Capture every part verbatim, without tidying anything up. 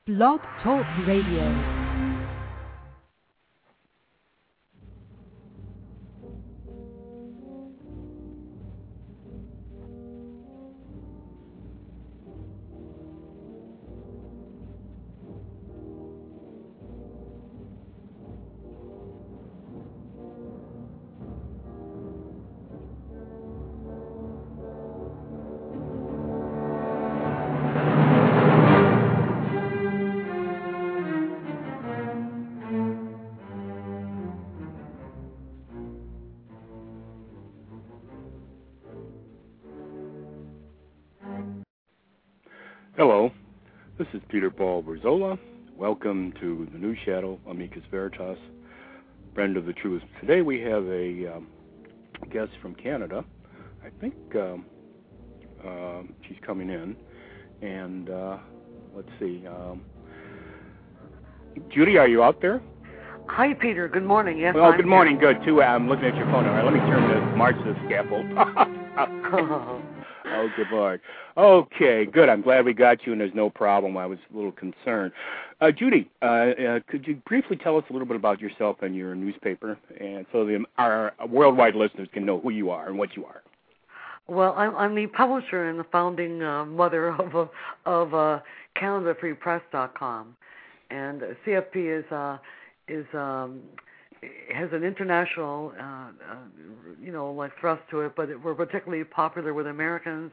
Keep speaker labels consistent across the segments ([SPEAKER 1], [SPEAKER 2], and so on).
[SPEAKER 1] Blog Talk Radio.
[SPEAKER 2] Hello, this is Peter Paul Berzola. Welcome to the New Shadow, Amicus Veritas, friend of the truth. Today we have a um, guest from Canada. I think um, uh, she's coming in. And uh, let's see. Um, Judy, are you out there?
[SPEAKER 3] Hi, Peter. Good morning. Yes,
[SPEAKER 2] well,
[SPEAKER 3] I'm
[SPEAKER 2] good morning.
[SPEAKER 3] here.
[SPEAKER 2] Good, too. I'm looking at your phone. All right, let me turn the march to the scaffold. Oh, good Lord. Okay, good. I'm glad we got you, and there's no problem. I was a little concerned. Uh, Judy, uh, uh, could you briefly tell us a little bit about yourself and your newspaper, and so the, our worldwide listeners can know who you are and what you are?
[SPEAKER 3] Well, I'm, I'm the publisher and the founding uh, mother of uh, of uh, Canada Free Press dot com, and C F P is uh, is um, has an international, uh, uh, you know, like thrust to it, but we're particularly popular with Americans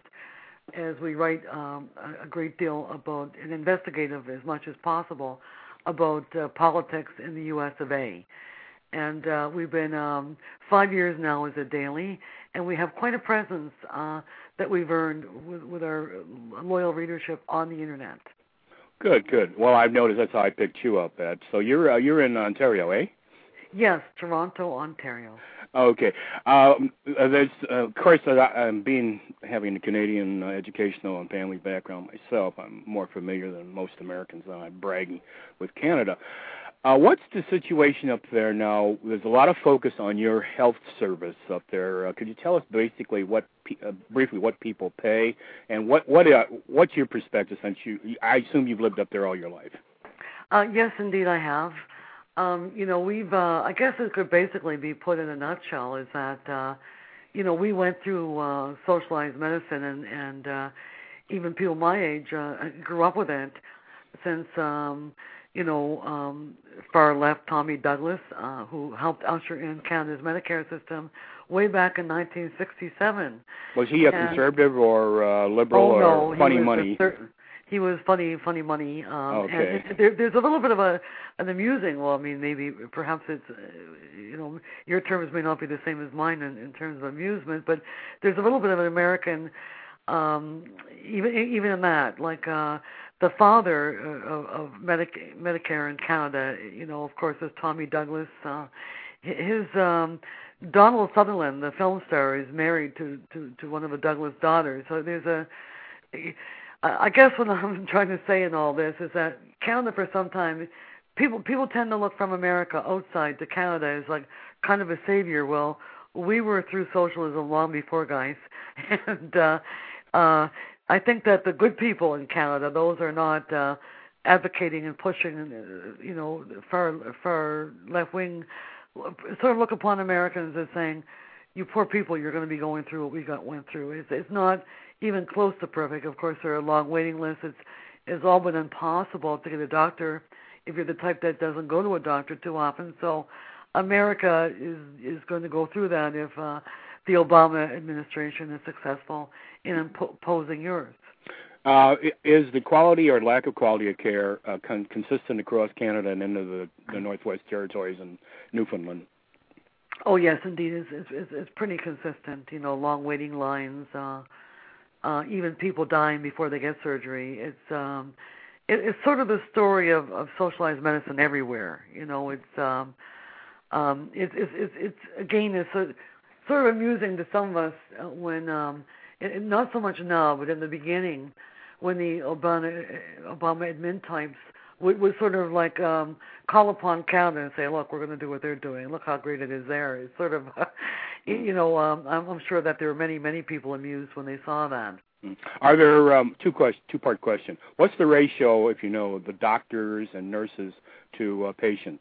[SPEAKER 3] as we write um, a great deal about and investigative as much as possible about uh, politics in the U S of A. And uh, we've been um, five years now as a daily, and we have quite a presence uh, that we've earned with, with our loyal readership on the internet.
[SPEAKER 2] Good, good. Well, I've noticed that's how I picked you up at. So you're uh, you're in Ontario, eh?
[SPEAKER 3] Yes, Toronto, Ontario.
[SPEAKER 2] Okay. Um, there's, uh, of course, uh, I'm being having a Canadian uh, educational and family background myself. I'm more familiar than most Americans, and I'm bragging with Canada. Uh, what's the situation up there now? There's a lot of focus on your health service up there. Uh, could you tell us basically what, uh, briefly, what people pay, and what what uh, what's your perspective? Since you, I assume you've lived up there all your life.
[SPEAKER 3] Uh, yes, indeed, I have. Um, you know, we've, uh, I guess it could basically be put in a nutshell is that, uh, you know, we went through uh, socialized medicine and, and uh, even people my age uh, grew up with it since, um, you know, um, far left Tommy Douglas, uh, who helped usher in Canada's Medicare system way back in nineteen sixty-seven.
[SPEAKER 2] Was he a
[SPEAKER 3] and,
[SPEAKER 2] conservative or uh, liberal
[SPEAKER 3] oh, no,
[SPEAKER 2] or funny
[SPEAKER 3] he was
[SPEAKER 2] money?
[SPEAKER 3] Cer- he was funny, funny money. Um,
[SPEAKER 2] okay.
[SPEAKER 3] And there, there's a little bit of a an amusing. Well, I mean, maybe perhaps it's, uh, you know, your terms may not be the same as mine in, in terms of amusement, but there's a little bit of an American, um, even even in that, like uh, the father of, of Medic- Medicare in Canada. You know, of course, is Tommy Douglas. Uh, his um, Donald Sutherland, the film star, is married to, to, to one of the Douglas daughters. So there's a I guess what I'm trying to say in all this is that Canada, for some time, people people tend to look from America outside to Canada as like kind of a savior. Well, we were through socialism long before, guys, and uh, uh, I think that the good people in Canada, those are not uh, advocating and pushing, uh, you know, far far left wing, sort of look upon Americans as saying, "You poor people, you're going to be going through what we got went through." It's it's not even close to perfect. Of course, there are long waiting lists. It's, it's all but impossible to get a doctor if you're the type that doesn't go to a doctor too often. So America is is going to go through that if uh, the Obama administration is successful in imposing yours.
[SPEAKER 2] Uh, is the quality or lack of quality of care uh, con- consistent across Canada and into the, the Northwest Territories and Newfoundland?
[SPEAKER 3] Oh, yes, indeed. It's, it's, it's, it's pretty consistent. You know, long waiting lines, uh, Uh, even people dying before they get surgery. It's um, it, it's sort of the story of, of socialized medicine everywhere. You know, it's um, um, it's, it's it's it's again it's a, sort of amusing to some of us uh, when um, it, not so much now, but in the beginning when the Obama Obama admin types would, would sort of like um, call upon Canada and say, look, we're going to do what they're doing. Look how great it is there. It's sort of, uh, you know, um, I'm, I'm sure that there were many, many people amused when they saw that.
[SPEAKER 2] Are there um, two question, two-part question? What's the ratio, if you know, the doctors and nurses to uh, patients?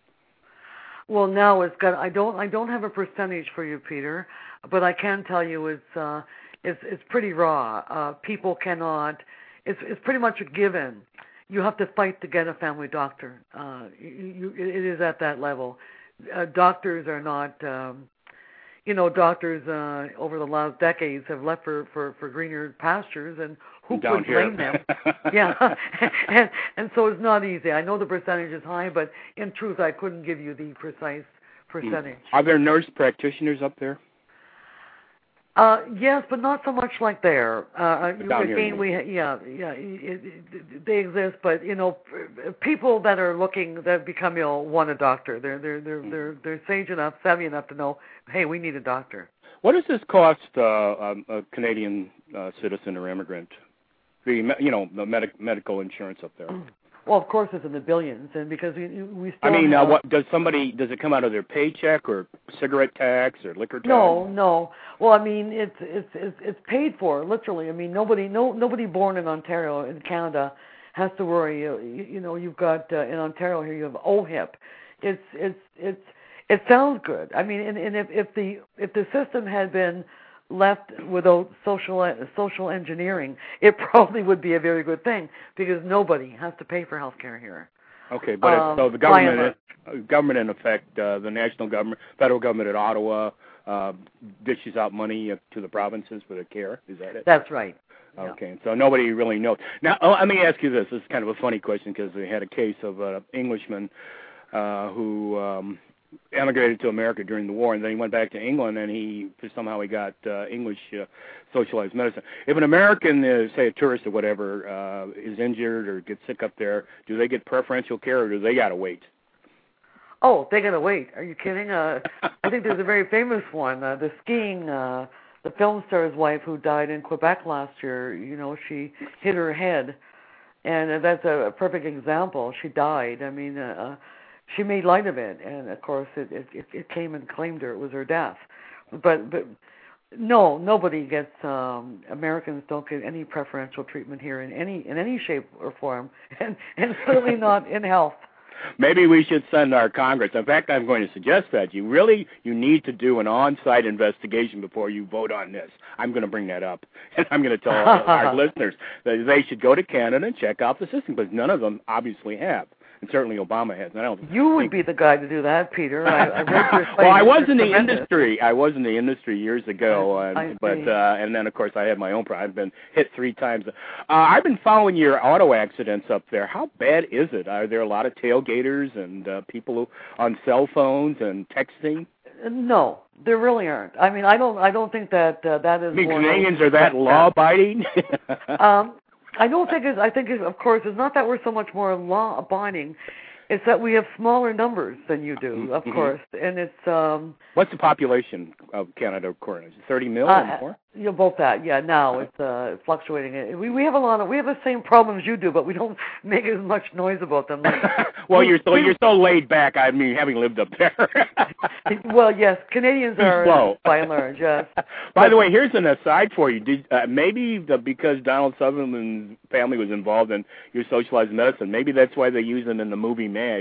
[SPEAKER 3] Well, now it's got. I don't. I don't have a percentage for you, Peter, but I can tell you it's. Uh, it's. It's pretty raw. Uh, people cannot. It's. It's pretty much a given. You have to fight to get a family doctor. Uh, you, you, it is at that level. Uh, doctors are not. Um, You know, doctors uh, over the last decades have left for, for, for greener pastures, and who
[SPEAKER 2] Down
[SPEAKER 3] could blame
[SPEAKER 2] here.
[SPEAKER 3] them? Yeah, and, and so it's not easy. I know the percentage is high, but in truth, I couldn't give you the precise percentage.
[SPEAKER 2] Are there nurse practitioners up there?
[SPEAKER 3] Uh, yes, but not so much like there. Uh,
[SPEAKER 2] Down
[SPEAKER 3] again,
[SPEAKER 2] here,
[SPEAKER 3] we yeah yeah it, it, they exist, but you know, people that are looking that become ill want a doctor. They're they're they're
[SPEAKER 2] mm.
[SPEAKER 3] they're they're sage enough, savvy enough to know, hey, we need a doctor.
[SPEAKER 2] What does this cost uh, um, a Canadian uh, citizen or immigrant? The you know the medic, medical insurance up there.
[SPEAKER 3] Well, of course, it's in the billions, and because we we still.
[SPEAKER 2] I mean,
[SPEAKER 3] have,
[SPEAKER 2] uh, what does somebody does it come out of their paycheck or cigarette tax or liquor tax?
[SPEAKER 3] No, no. Well, I mean, it's it's it's it's paid for literally. I mean, nobody no nobody born in Ontario in Canada has to worry. You, you know, you've got uh, in Ontario here you have O H I P. It's it's it's it sounds good. I mean, and, and if if the if the system had been left without social social engineering, it probably would be a very good thing because nobody has to pay for health care here.
[SPEAKER 2] Okay, but
[SPEAKER 3] um,
[SPEAKER 2] it, so the government, uh, government in effect, uh, the national government, federal government at Ottawa, uh, dishes out money uh, to the provinces for their care. Is that it?
[SPEAKER 3] That's right.
[SPEAKER 2] Okay, yeah. So nobody really knows. Now, oh, let me ask you this. This is kind of a funny question because we had a case of an Englishman uh, who um, emigrated to America during the war, and then he went back to England, and he somehow he got uh, English uh, socialized medicine. If an American, uh, say a tourist or whatever, uh, is injured or gets sick up there, do they get preferential care, or do they got to wait?
[SPEAKER 3] Oh, they got to wait. Are you kidding? Uh, I think there's a very famous one, uh, the skiing, uh, the film star's wife who died in Quebec last year. You know, she hit her head, and that's a, a perfect example. She died. I mean, uh, she made light of it, and of course, it, it it came and claimed her. It was her death. But but no, nobody gets. Um, Americans don't get any preferential treatment here in any in any shape or form, and and certainly not in health.
[SPEAKER 2] Maybe we should send our Congress. In fact, I'm going to suggest that you really you need to do an on-site investigation before you vote on this. I'm going to bring that up, and I'm going to tell our listeners that they should go to Canada and check out the system, because none of them obviously have. And certainly Obama has. And I don't
[SPEAKER 3] you would
[SPEAKER 2] think...
[SPEAKER 3] be the guy to do that, Peter. I, I read your
[SPEAKER 2] well, I was in the
[SPEAKER 3] tremendous.
[SPEAKER 2] industry. I was in the industry years ago,
[SPEAKER 3] I,
[SPEAKER 2] and,
[SPEAKER 3] I
[SPEAKER 2] but uh, and then of course I had my own. I've been hit three times. Uh, I've been following your auto accidents up there. How bad is it? Are there a lot of tailgaters and uh, people who, on cell phones and texting?
[SPEAKER 3] No, there really aren't. I mean, I don't. I don't think that uh, that is.
[SPEAKER 2] I mean,
[SPEAKER 3] more
[SPEAKER 2] Canadians are that law-abiding?
[SPEAKER 3] um, I don't think it's. I think, it's, of course, it's not that we're so much more law-abiding. It's that we have smaller numbers than you do, of mm-hmm. course, and it's. Um,
[SPEAKER 2] What's the population of Canada currently? Is it thirty million
[SPEAKER 3] uh,
[SPEAKER 2] or more?
[SPEAKER 3] You know, both that, yeah. Now it's uh, fluctuating. We we have a lot of we have the same problems you do, but we don't make as much noise about them. Like,
[SPEAKER 2] well, you're so you're so laid back. I mean, having lived up there.
[SPEAKER 3] Well, yes, Canadians are
[SPEAKER 2] slow.
[SPEAKER 3] by and large. Yes.
[SPEAKER 2] By
[SPEAKER 3] but,
[SPEAKER 2] the way, here's an aside for you. Did uh, maybe the, because Donald Sutherland's family was involved in your socialized medicine, maybe that's why they use it in the movie MASH.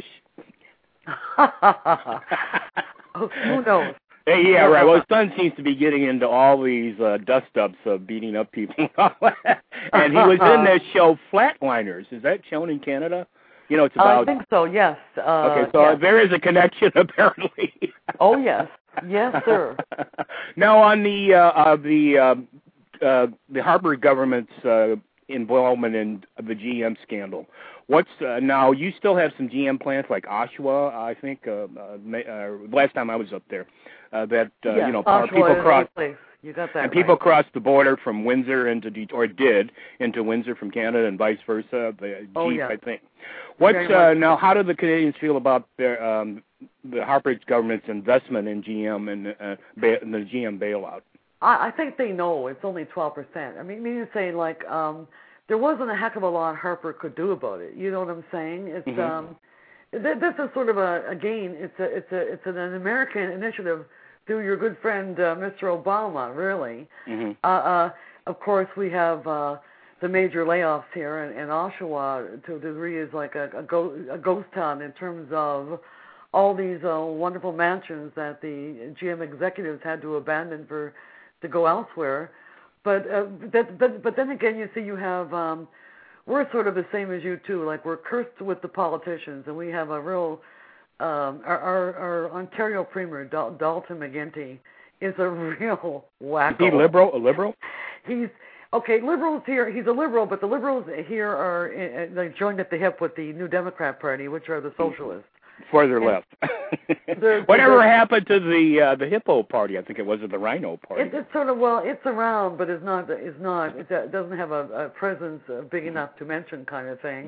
[SPEAKER 3] Oh, who knows?
[SPEAKER 2] Hey, yeah, right. Well, his son seems to be getting into all these uh, dust-ups of beating up people. And he was in this show Flatliners. Is that shown in Canada? You know, it's about...
[SPEAKER 3] I think so, yes. Uh,
[SPEAKER 2] okay, so
[SPEAKER 3] yes.
[SPEAKER 2] there is a connection, apparently.
[SPEAKER 3] Oh, yes. Yes, sir.
[SPEAKER 2] Now, on the uh, uh, the uh, uh, the Harper government's uh, involvement in the G M scandal, what's uh, now? You still have some G M plants like Oshawa, I think. Uh, uh, uh, last time I was up there, uh, that uh,
[SPEAKER 3] yes,
[SPEAKER 2] you know,
[SPEAKER 3] Oshawa
[SPEAKER 2] people cross.
[SPEAKER 3] You got that
[SPEAKER 2] and people
[SPEAKER 3] right.
[SPEAKER 2] crossed the border from Windsor into Detroit, or did into Windsor from Canada, and vice versa. The
[SPEAKER 3] oh,
[SPEAKER 2] Jeep,
[SPEAKER 3] yeah.
[SPEAKER 2] I think. What's uh, now? How do the Canadians feel about their um, the Harper government's investment in G M and uh, ba- the G M bailout?
[SPEAKER 3] I, I think they know it's only twelve percent. I mean, me saying like um, there wasn't a heck of a lot Harper could do about it. You know what I'm saying? It's mm-hmm. um, th- this is sort of a again, it's a it's a it's an, an American initiative through your good friend uh, Mister Obama, really.
[SPEAKER 2] Mm-hmm.
[SPEAKER 3] Uh, uh, of course, we have uh, the major layoffs here, and, and Oshawa, to a degree, is like a, a, go, a ghost town in terms of all these uh, wonderful mansions that the G M executives had to abandon for to go elsewhere. But uh, that, but but then again, you see, you have um, we're sort of the same as you too. Like, we're cursed with the politicians, and we have a real um, our, our our Ontario Premier Dal- Dalton McGuinty is a real wacko.
[SPEAKER 2] Is he liberal? A liberal?
[SPEAKER 3] He's okay. Liberals here. He's a liberal, but the liberals here are uh, like joined at the hip with the New Democrat Party, which are the socialists.
[SPEAKER 2] Further
[SPEAKER 3] and
[SPEAKER 2] left.
[SPEAKER 3] they're,
[SPEAKER 2] Whatever
[SPEAKER 3] they're,
[SPEAKER 2] happened to the uh, the Hippo Party? I think it was or the Rhino Party.
[SPEAKER 3] It, it's sort of well, it's around, but it's not. It's not. It doesn't have a, a presence uh, big enough to mention, kind of thing.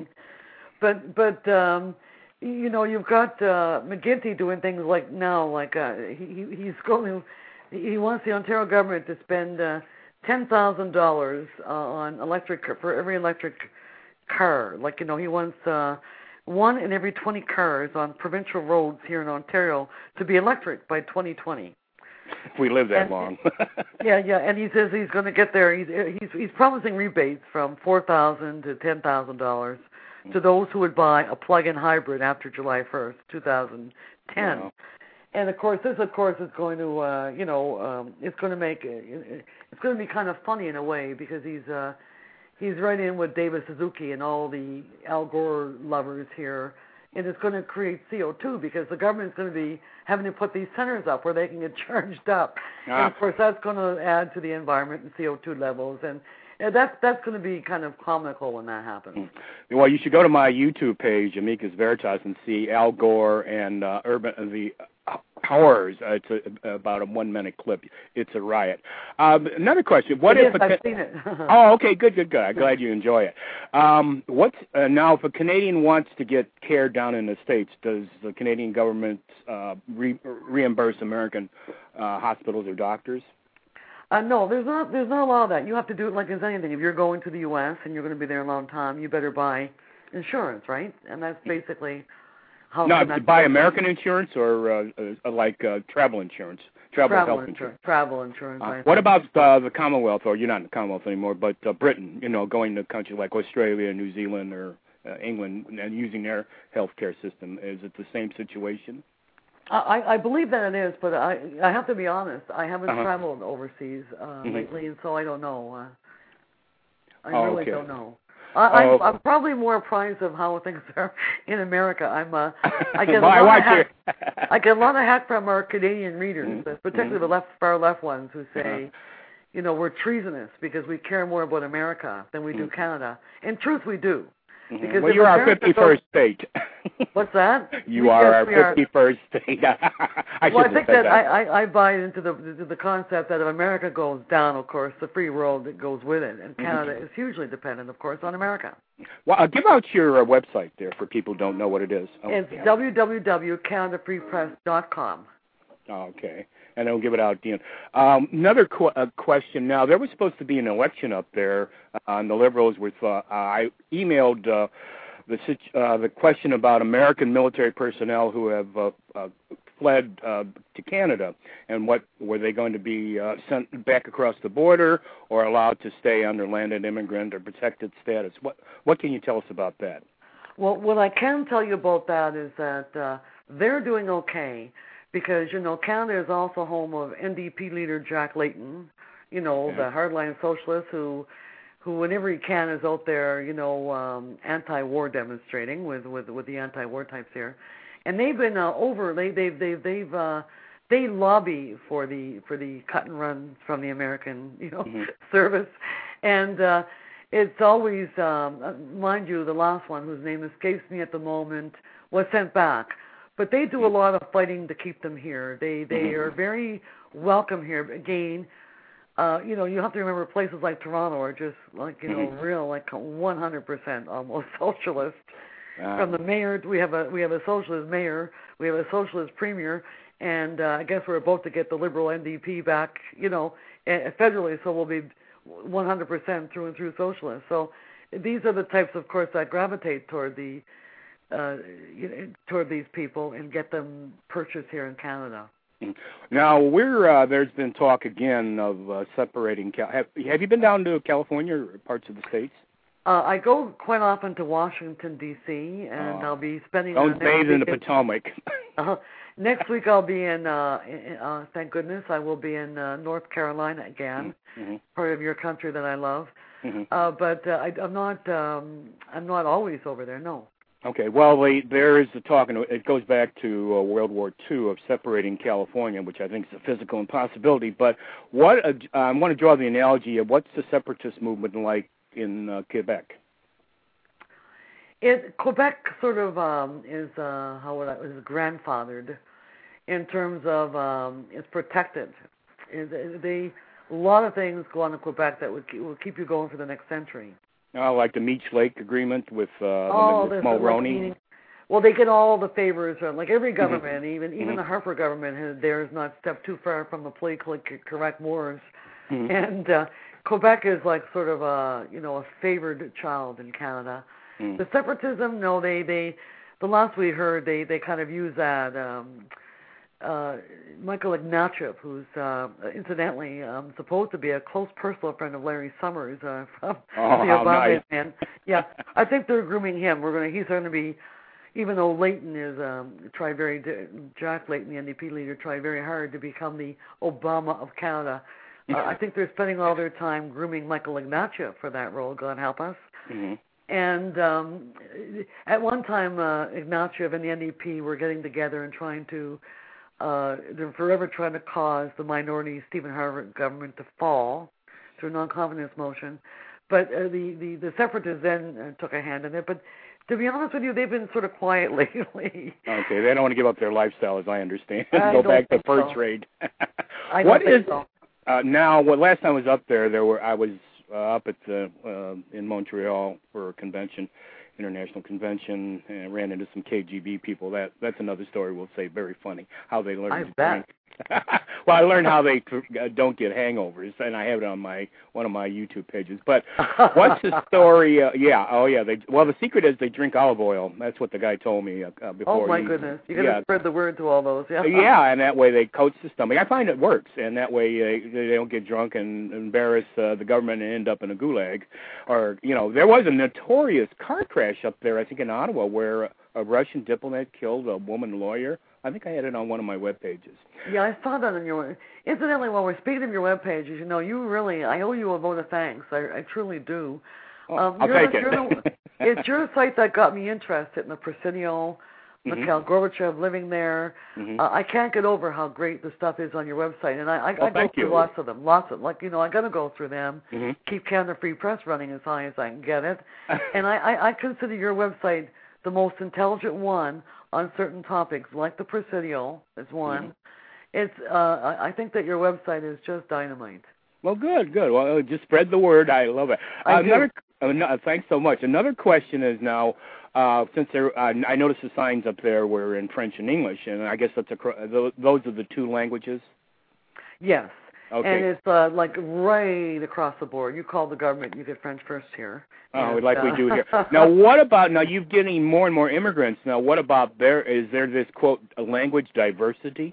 [SPEAKER 3] But but um, you know, you've got uh, McGuinty doing things like now, like uh, he he's going. He wants the Ontario government to spend uh, ten thousand dollars uh, on electric for every electric car. Like, you know, he wants. Uh, One in every twenty cars on provincial roads here in Ontario to be electric by twenty twenty.
[SPEAKER 2] If we live that
[SPEAKER 3] and,
[SPEAKER 2] long.
[SPEAKER 3] yeah, yeah, and he says he's going to get there. He's he's, he's promising rebates from four thousand to ten thousand dollars to those who would buy a plug-in hybrid after July first, two thousand ten. Wow. And of course, this of course is going to uh, you know um, it's going to make it's going to be kind of funny in a way, because he's. Uh, He's right in with David Suzuki and all the Al Gore lovers here, and it's going to create C O two, because the government's going to be having to put these centers up where they can get charged up. Ah. And, of course, that's going to add to the environment and C O two levels, and, and that's that's going to be kind of comical when that happens.
[SPEAKER 2] Well, you should go to my YouTube page, Amicus Veritas, and see Al Gore and uh, Urban uh, the horrors. Uh, it's a, about a one-minute clip. It's a riot. Um, another question: What
[SPEAKER 3] it
[SPEAKER 2] if
[SPEAKER 3] is,
[SPEAKER 2] a,
[SPEAKER 3] I've seen it.
[SPEAKER 2] Oh, okay, good, good, good. I'm glad you enjoy it. Um, what's uh, now if a Canadian wants to get care down in the States, does the Canadian government uh, re- reimburse American uh, hospitals or doctors?
[SPEAKER 3] Uh, no, there's not. There's not a lot of that. You have to do it like as anything. If you're going to the U S and you're going to be there a long time, you better buy insurance, right? And that's basically how.
[SPEAKER 2] No, to buy American insurance or uh, uh, like uh, travel insurance, travel,
[SPEAKER 3] travel
[SPEAKER 2] health insurance.
[SPEAKER 3] insurance. Travel insurance.
[SPEAKER 2] Uh, what about uh, the Commonwealth, or you're not in the Commonwealth anymore, but uh, Britain? You know, going to countries like Australia, New Zealand, or uh, England, and using their healthcare system. Is it the same situation?
[SPEAKER 3] I, I believe that it is, but I I have to be honest. I haven't uh-huh. traveled overseas uh, mm-hmm. lately, and so I don't know. Uh, I
[SPEAKER 2] oh,
[SPEAKER 3] really
[SPEAKER 2] okay.
[SPEAKER 3] don't know. I,
[SPEAKER 2] oh,
[SPEAKER 3] I'm,
[SPEAKER 2] okay.
[SPEAKER 3] I'm probably more apprised of how things are in America. I'm uh, I get
[SPEAKER 2] well,
[SPEAKER 3] a lot
[SPEAKER 2] I
[SPEAKER 3] of hack,
[SPEAKER 2] you.
[SPEAKER 3] I get a lot of hack from our Canadian readers,
[SPEAKER 2] mm-hmm.
[SPEAKER 3] particularly
[SPEAKER 2] mm-hmm.
[SPEAKER 3] the left, far left ones, who say,
[SPEAKER 2] uh-huh.
[SPEAKER 3] you know, we're treasonous because we care more about America than we do mm-hmm. Canada. In truth, we do.
[SPEAKER 2] Mm-hmm.
[SPEAKER 3] Because
[SPEAKER 2] well, you're our fifty-first
[SPEAKER 3] goes,
[SPEAKER 2] state.
[SPEAKER 3] What's that?
[SPEAKER 2] You
[SPEAKER 3] we,
[SPEAKER 2] are
[SPEAKER 3] yes,
[SPEAKER 2] our fifty-first are. state. I
[SPEAKER 3] well, I think
[SPEAKER 2] that,
[SPEAKER 3] that, I, I, I buy into the into the concept that if America goes down, of course, the free world that goes with it, and Canada mm-hmm. is hugely dependent, of course, on America.
[SPEAKER 2] Well, uh, give out your uh, website there for people who don't know what it is.
[SPEAKER 3] Oh, it's yeah. w w w dot canada free press dot com.
[SPEAKER 2] Oh, okay. And I'll give it out at the end. Um, another qu- uh, question now. There was supposed to be an election up there uh, on the Liberals with, uh, I emailed uh, the uh, the question about American military personnel who have uh, uh, fled uh, to Canada, and what were they going to be uh, sent back across the border or allowed to stay under landed immigrant or protected status? What what can you tell us about that?
[SPEAKER 3] Well, what I can tell you about that is that uh, they're doing okay. Because, you know, Canada is also home of N D P leader Jack Layton, you know, yeah. the hardline socialist who, who whenever he can is out there, you know, um, anti-war demonstrating with, with, with the anti-war types here. And they've been uh, over, they, they've, they've, they've, uh, they lobby for the, for the cut and run from the American, you know, mm-hmm. service. And uh, it's always, um, mind you, the last one, whose name escapes me at the moment, was sent back. But they do a lot of fighting to keep them here. They they are very welcome here. Again, uh, you know, you have to remember places like Toronto are just like, you know, mm-hmm. real like one hundred percent almost socialist. Um, From the mayor, we have a we have a socialist mayor, we have a socialist premier, and uh, I guess we're about to get the Liberal N D P back, you know, federally. So we'll be one hundred percent through and through socialist. So these are the types, of course, that gravitate toward the. Uh, you know, toward these people and get them purchased here in Canada.
[SPEAKER 2] Now, we're uh, there's been talk again of uh, separating. Cal- have, have you been down to California or parts of the states?
[SPEAKER 3] Uh, I go quite often to Washington, D C, and
[SPEAKER 2] Oh.
[SPEAKER 3] I'll be spending...
[SPEAKER 2] Don't
[SPEAKER 3] uh,
[SPEAKER 2] bathe in the
[SPEAKER 3] in,
[SPEAKER 2] Potomac.
[SPEAKER 3] uh, next week I'll be in, uh, in uh, thank goodness, I will be in uh, North Carolina again,
[SPEAKER 2] mm-hmm.
[SPEAKER 3] part of your country that I love.
[SPEAKER 2] Mm-hmm.
[SPEAKER 3] Uh, but uh, I, I'm not um, I'm not always over there, no.
[SPEAKER 2] Okay, well, they, there is the talk, and it goes back to uh, World War Two of separating California, which I think is a physical impossibility. But what uh, I want to draw the analogy of what's the separatist movement like in uh, Quebec?
[SPEAKER 3] It Quebec sort of um, is uh, how would I, is grandfathered in terms of um, it's protected. It, they a lot of things go on in Quebec that would keep, will keep you going for the next century.
[SPEAKER 2] Oh, like the Meech Lake Agreement with uh,
[SPEAKER 3] oh,
[SPEAKER 2] the Mulroney.
[SPEAKER 3] Like, well, they get all the favors. Uh, like every government,
[SPEAKER 2] mm-hmm.
[SPEAKER 3] even even
[SPEAKER 2] mm-hmm.
[SPEAKER 3] the Harper government, has theirs not stepped too far from the politically correct wars. Mm-hmm. And uh, Quebec is like sort of a you know a favored child in Canada. Mm-hmm. The separatism, no, they they the last we heard, they they kind of use that. Um, Uh, Michael Ignatieff, who's uh, incidentally um, supposed to be a close personal friend of Larry Summers uh, from
[SPEAKER 2] oh,
[SPEAKER 3] the Obama
[SPEAKER 2] nice.
[SPEAKER 3] man. Yeah, I think they're grooming him. We're gonna. He's going to be, even though Layton is um, tried very Jack Layton, the N D P leader, tried very hard to become the Obama of Canada. Uh, I think they're spending all their time grooming Michael Ignatieff for that role. God help us.
[SPEAKER 2] Mm-hmm.
[SPEAKER 3] And um, at one time, uh, Ignatieff and the N D P were getting together and trying to. Uh, they're forever trying to cause the minority Stephen Harper government to fall through a non-confidence motion. But uh, the, the, the separatists then uh, took a hand in it. But to be honest with you, they've been sort of quiet lately.
[SPEAKER 2] Okay, they don't want to give up their lifestyle, as I understand.
[SPEAKER 3] I
[SPEAKER 2] Go back to fur
[SPEAKER 3] so.
[SPEAKER 2] trade.
[SPEAKER 3] I
[SPEAKER 2] what
[SPEAKER 3] don't
[SPEAKER 2] is
[SPEAKER 3] so.
[SPEAKER 2] uh, now? Well, last time I was up there, there were I was uh, up at the uh, in Montreal for a convention. International convention, and ran into some K G B people. That that's another story we'll say. Very funny how they learned
[SPEAKER 3] I
[SPEAKER 2] to
[SPEAKER 3] bet.
[SPEAKER 2] drink. Well, I learned how they uh, don't get hangovers, and I have it on my one of my YouTube pages. But what's the story? Uh, yeah, oh yeah. They well, the secret is they drink olive oil. That's what the guy told me uh, before.
[SPEAKER 3] Oh my
[SPEAKER 2] he,
[SPEAKER 3] goodness! You got to
[SPEAKER 2] yeah.
[SPEAKER 3] spread the word to all those. Yeah.
[SPEAKER 2] Yeah, and that way they coat the stomach. I find it works, and that way uh, they don't get drunk and embarrass uh, the government and end up in a gulag. Or you know, there was a notorious car crash up there, I think in Ottawa, where a Russian diplomat killed a woman lawyer. I think I had it on one of my web pages.
[SPEAKER 3] Yeah, I saw that on your. Incidentally, while we're speaking of your web pages, you know, you really, I owe you a vote of thanks. I, I truly do.
[SPEAKER 2] Oh,
[SPEAKER 3] um,
[SPEAKER 2] I'll
[SPEAKER 3] you're,
[SPEAKER 2] take it.
[SPEAKER 3] You're the, it's your site that got me interested in the Presidio,
[SPEAKER 2] mm-hmm.
[SPEAKER 3] Mikhail Gorbachev living there.
[SPEAKER 2] Mm-hmm.
[SPEAKER 3] Uh, I can't get over how great the stuff is on your website, and I, I,
[SPEAKER 2] well,
[SPEAKER 3] I go through
[SPEAKER 2] you.
[SPEAKER 3] lots of them, lots of like you know, I got to go through them.
[SPEAKER 2] Mm-hmm.
[SPEAKER 3] Keep Canada Free Press running as high as I can get it, and I, I, I consider your website the most intelligent one on certain topics, like the Presidio is one. Mm-hmm. It's. Uh, I think that your website is just dynamite.
[SPEAKER 2] Well, good, good. Well, just spread the word. I love it.
[SPEAKER 3] I
[SPEAKER 2] Another,
[SPEAKER 3] do.
[SPEAKER 2] Uh, thanks so much. Another question is now, uh, since there, uh, I noticed the signs up there were in French and English, and I guess that's a, those are the two languages?
[SPEAKER 3] Yes.
[SPEAKER 2] Okay.
[SPEAKER 3] And it's uh, like right across the board. You call the government, you get French first here.
[SPEAKER 2] Oh,
[SPEAKER 3] and,
[SPEAKER 2] like
[SPEAKER 3] uh,
[SPEAKER 2] we do here. Now, what about, now you're getting more and more immigrants. Now, what about there, is there this, quote, language diversity?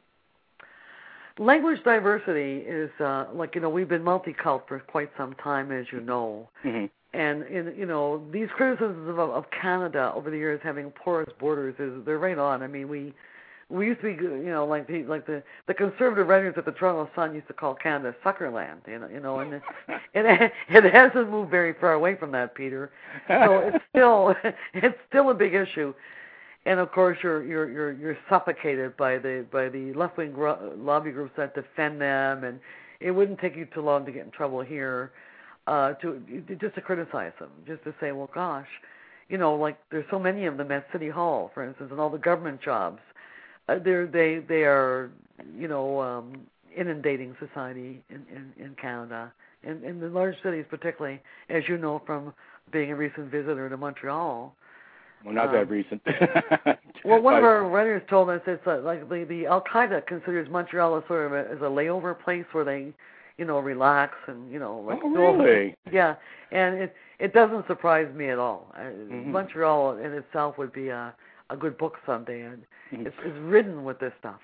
[SPEAKER 3] Language diversity is, uh, like, you know, we've been multicult for quite some time, as you know.
[SPEAKER 2] Mm-hmm.
[SPEAKER 3] And, in, you know, these criticisms of, of Canada over the years having porous borders, is they're right on. I mean, we we used to be, you know, like the like the, the conservative writers at the Toronto Sun used to call Canada Suckerland, you know, you know, and it, it, it hasn't moved very far away from that, Peter. So it's still it's still a big issue. And of course, you're you're you're you're suffocated by the by the left wing gro- lobby groups that defend them, and it wouldn't take you too long to get in trouble here, uh, to just to criticize them, just to say, well, gosh, you know, like there's so many of them at City Hall, for instance, and all the government jobs, uh, they're they they are you know um, inundating society in, in, in Canada, in in the large cities particularly, as you know from being a recent visitor to Montreal.
[SPEAKER 2] Well, not
[SPEAKER 3] um,
[SPEAKER 2] that recent.
[SPEAKER 3] Well, one of our writers told us it's uh, like the, the Al Qaeda considers Montreal as sort of a, as a layover place where they, you know, relax and you know, like
[SPEAKER 2] oh, really?
[SPEAKER 3] Yeah, and it it doesn't surprise me at all.
[SPEAKER 2] Mm-hmm.
[SPEAKER 3] Montreal in itself would be a a good book someday, and
[SPEAKER 2] mm-hmm.
[SPEAKER 3] it's, it's ridden with this stuff.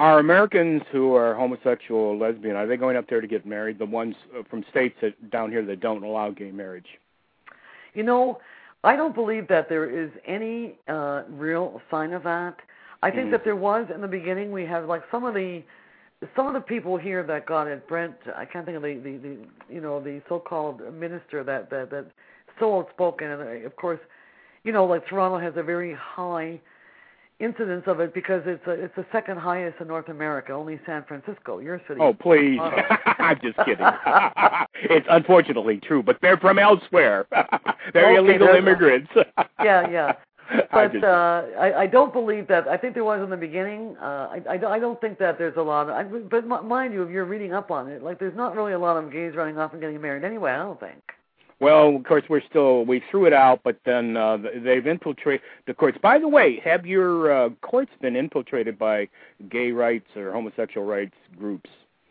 [SPEAKER 2] Are Americans who are homosexual or lesbian, are they going up there to get married, the ones from states that down here that don't allow gay marriage?
[SPEAKER 3] You know, I don't believe that there is any uh, real sign of that. I think mm-hmm. that there was in the beginning. We have like some of the some of the people here that got it. Brent, I can't think of the, the, the you know the so-called minister that that that so outspoken. And of course, you know, like Toronto has a very high incidence of it because it's a, it's the second highest in North America. Only San Francisco, your city.
[SPEAKER 2] Oh, please. I'm just kidding. It's unfortunately true, but they're from elsewhere. They're okay, illegal immigrants.
[SPEAKER 3] yeah, yeah. But just, uh, I, I don't believe that. I think there was in the beginning. Uh, I, I, I don't think that there's a lot of, I, but mind you, if you're reading up on it, like there's not really a lot of gays running off and getting married anyway, I don't think.
[SPEAKER 2] Well, of course, we're still, we threw it out, but then uh, they've infiltrated the courts. By the way, have your uh, courts been infiltrated by gay rights or homosexual rights groups?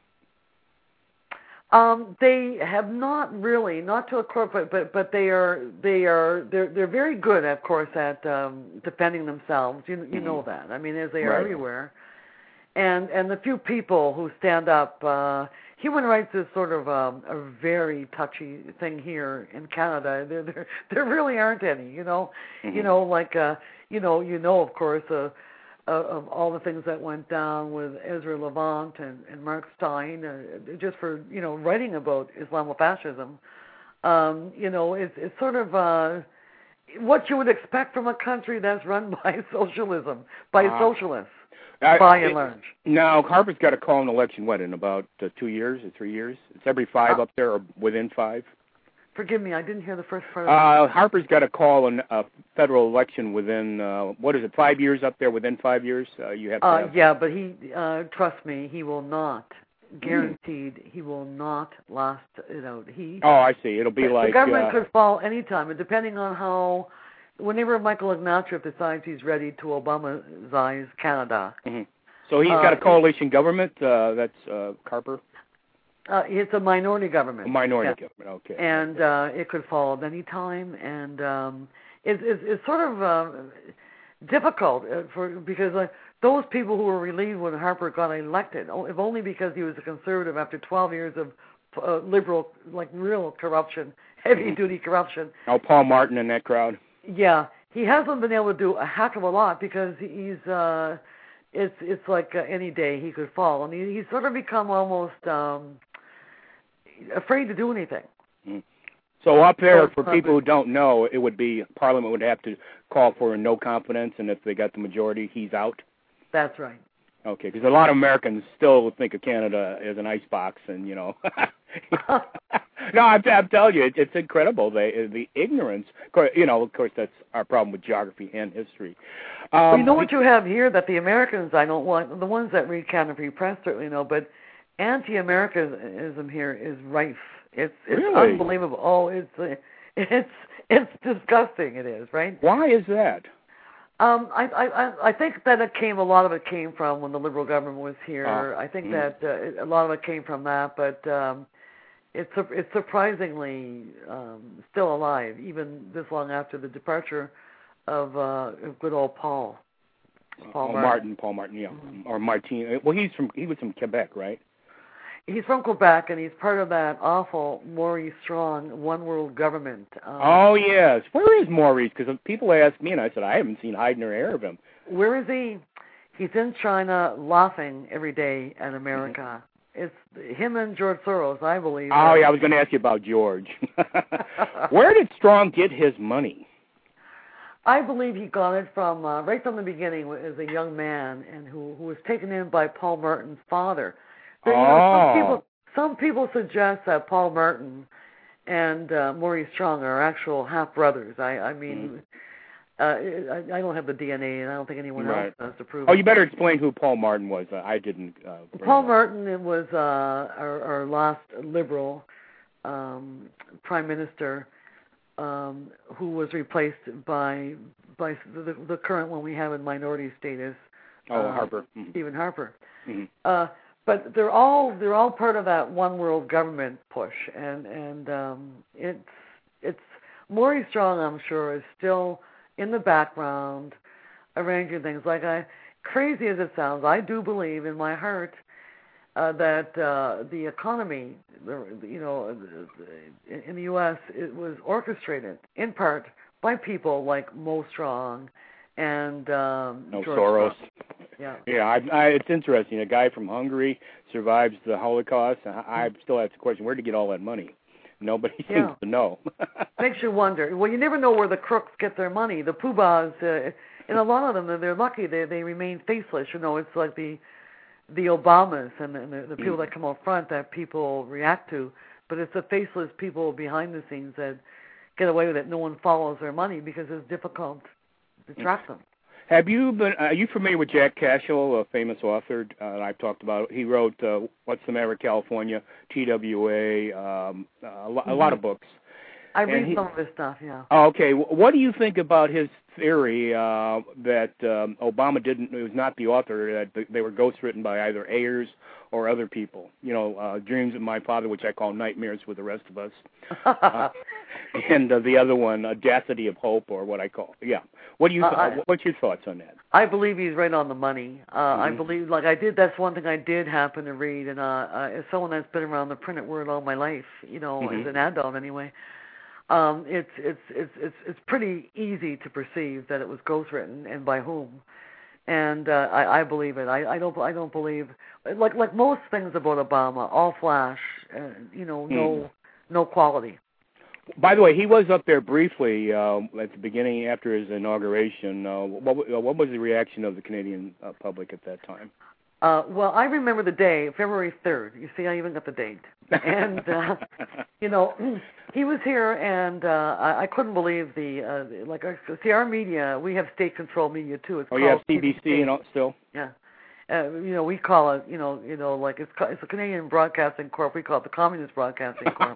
[SPEAKER 3] Um, they have not really, not to a court, but, but but they are they are they're they're very good, of course, at um, defending themselves. You you mm-hmm. know that. I mean, as they are right. everywhere, and and the few people who stand up. Uh, Human rights is sort of um, a very touchy thing here in Canada. There, there, there really aren't any. You know, mm-hmm. you know, like uh, you know, you know, of course, uh, uh, of all the things that went down with Ezra Levant and, and Mark Stein, uh, just for you know writing about Islamofascism. Um, you know, it's it's sort of uh, what you would expect from a country that's run by socialism, by uh, socialists. I, by and large.
[SPEAKER 2] Now, Harper's got to call an election, what, in about uh, two years or three years? It's every five uh, up there or within five?
[SPEAKER 3] Forgive me, I didn't hear the first part of
[SPEAKER 2] uh,
[SPEAKER 3] that.
[SPEAKER 2] Harper's got to call an, a federal election within, uh, what is it, five years up there, within five years? Uh, you have, to
[SPEAKER 3] uh,
[SPEAKER 2] have
[SPEAKER 3] Yeah, but he, uh, trust me, he will not, guaranteed, mm. he will not last it out. He,
[SPEAKER 2] oh, I see. It'll be
[SPEAKER 3] the,
[SPEAKER 2] like...
[SPEAKER 3] The government
[SPEAKER 2] uh,
[SPEAKER 3] could fall any time, and depending on how... Whenever Michael Ignatieff decides he's ready to Obama-ize Canada...
[SPEAKER 2] Mm-hmm. So he's got a coalition uh, government, uh, that's uh, Harper?
[SPEAKER 3] Uh, it's a minority government.
[SPEAKER 2] A minority
[SPEAKER 3] yeah.
[SPEAKER 2] government, okay.
[SPEAKER 3] And uh, it could fall at any time, and um, it's, it's, it's sort of uh, difficult for because uh, those people who were relieved when Harper got elected, if only because he was a conservative after twelve years of uh, liberal, like real corruption, heavy-duty corruption.
[SPEAKER 2] Oh, Paul Martin in that crowd.
[SPEAKER 3] Yeah, he hasn't been able to do a heck of a lot because he's... Uh, It's it's like uh, any day he could fall, and he, he's sort of become almost um, afraid to do anything.
[SPEAKER 2] Mm. So up there, so, for people who don't know, it would be Parliament would have to call for a no confidence, and if they got the majority, he's out.
[SPEAKER 3] That's right.
[SPEAKER 2] Okay, because a lot of Americans still think of Canada as an icebox, and you know. No, I'm, I'm telling you, it, it's incredible. They, the ignorance, you know, of course, that's our problem with geography and history. Um,
[SPEAKER 3] well, you know what you have here that the Americans, I don't want, the ones that read Canada Free Press certainly know, but anti-Americanism here is rife. It's it's
[SPEAKER 2] really?
[SPEAKER 3] unbelievable. Oh, it's uh, it's it's disgusting. It is, right?
[SPEAKER 2] Why is that?
[SPEAKER 3] Um, I, I I think that it came. A lot of it came from when the Liberal government was here. Uh, I think mm. that uh, a lot of it came from that, but um, it's it's surprisingly um, still alive, even this long after the departure of, uh, of good old Paul. Paul
[SPEAKER 2] oh,
[SPEAKER 3] Martin.
[SPEAKER 2] Martin. Paul Martin, yeah, mm-hmm. or Martin. Well, he's from he was from Quebec, right?
[SPEAKER 3] He's from Quebec, and he's part of that awful Maurice Strong one world government. Um,
[SPEAKER 2] oh, yes. Where is Maurice? Because people ask me, and I said, I haven't seen hide nor hair of him.
[SPEAKER 3] Where is he? He's in China laughing every day at America. Mm-hmm. It's him and George Soros, I believe.
[SPEAKER 2] Oh, yeah, I was going to ask you about George. Where did Strong get his money?
[SPEAKER 3] I believe he got it from, uh, right from the beginning, as a young man, and who, who was taken in by Paul Martin's father. But, you
[SPEAKER 2] oh.
[SPEAKER 3] know, some people some people suggest that Paul Martin and uh, Maurice Strong are actual half brothers. I I mean, mm. uh, I, I don't have the D N A, and I don't think anyone
[SPEAKER 2] right.
[SPEAKER 3] else does to prove
[SPEAKER 2] oh,
[SPEAKER 3] it.
[SPEAKER 2] you better explain who Paul Martin was. Uh, I didn't. Uh,
[SPEAKER 3] Paul Martin it was uh, our, our last Liberal um, Prime Minister, um, who was replaced by by the, the current one we have in minority status.
[SPEAKER 2] Oh,
[SPEAKER 3] uh,
[SPEAKER 2] Harper. Mm-hmm.
[SPEAKER 3] Stephen Harper.
[SPEAKER 2] Mm-hmm.
[SPEAKER 3] Uh, But they're all they're all part of that one world government push, and and um, it's it's Maurice Strong, I'm sure, is still in the background arranging things. Like I, crazy as it sounds, I do believe in my heart uh, that uh, the economy, the, you know, in the U S, it was orchestrated in part by people like Mo Strong and um,
[SPEAKER 2] no,
[SPEAKER 3] George
[SPEAKER 2] Soros.
[SPEAKER 3] Soros. Yeah,
[SPEAKER 2] yeah. I, I, it's interesting. A guy from Hungary survives the Holocaust. I, I still have the question: where did he get all that money? Nobody seems
[SPEAKER 3] yeah.
[SPEAKER 2] to know.
[SPEAKER 3] Makes you wonder. Well, you never know where the crooks get their money. The poobahs, uh, and a lot of them, they're lucky. They they remain faceless. You know, it's like the the Obamas and the, and the, the people that come out front that people react to, but it's the faceless people behind the scenes that get away with it. No one follows their money because it's difficult to track them.
[SPEAKER 2] Have you been? Are you familiar with Jack Cashel, a famous author uh, I've talked about? He wrote uh, "What's the Matter with California," T W A, um, uh, a, lo- a lot of books.
[SPEAKER 3] I
[SPEAKER 2] And
[SPEAKER 3] read
[SPEAKER 2] he,
[SPEAKER 3] some of his stuff. Yeah.
[SPEAKER 2] Oh, okay. What do you think about his theory uh, that um, Obama didn't? It was not the author. That they were ghostwritten by either Ayers or other people. You know, uh, Dreams of My Father, which I call Nightmares with the Rest of Us, uh, and uh, the other one, Audacity of Hope, or what I call. Yeah. What do you? Th- uh, I, what's your thoughts on that?
[SPEAKER 3] I believe he's right on the money. Uh,
[SPEAKER 2] mm-hmm.
[SPEAKER 3] I believe, like I did. That's one thing I did happen to read, and uh, uh, as someone that's been around the printed word all my life, you know,
[SPEAKER 2] mm-hmm.
[SPEAKER 3] as an adult anyway. Um, it's it's it's it's it's pretty easy to perceive that it was ghostwritten and by whom, and uh, I, I believe it. I, I don't I don't believe like like most things about Obama, all flash, uh, you know, no mm. no quality.
[SPEAKER 2] By the way, he was up there briefly uh, at the beginning after his inauguration. Uh, what what was the reaction of the Canadian uh, public at that time?
[SPEAKER 3] Uh, well, I remember the day, February third. You see, I even got the date. And, uh, you know, he was here, and uh, I, I couldn't believe the, uh, like, uh, see, our media, we have state-controlled media, too. It's
[SPEAKER 2] oh,
[SPEAKER 3] called
[SPEAKER 2] you have C B C, you know, still?
[SPEAKER 3] Yeah. Uh, you know, we call it, you know, you know, like, it's it's a Canadian Broadcasting Corp. We call it the Communist Broadcasting Corp.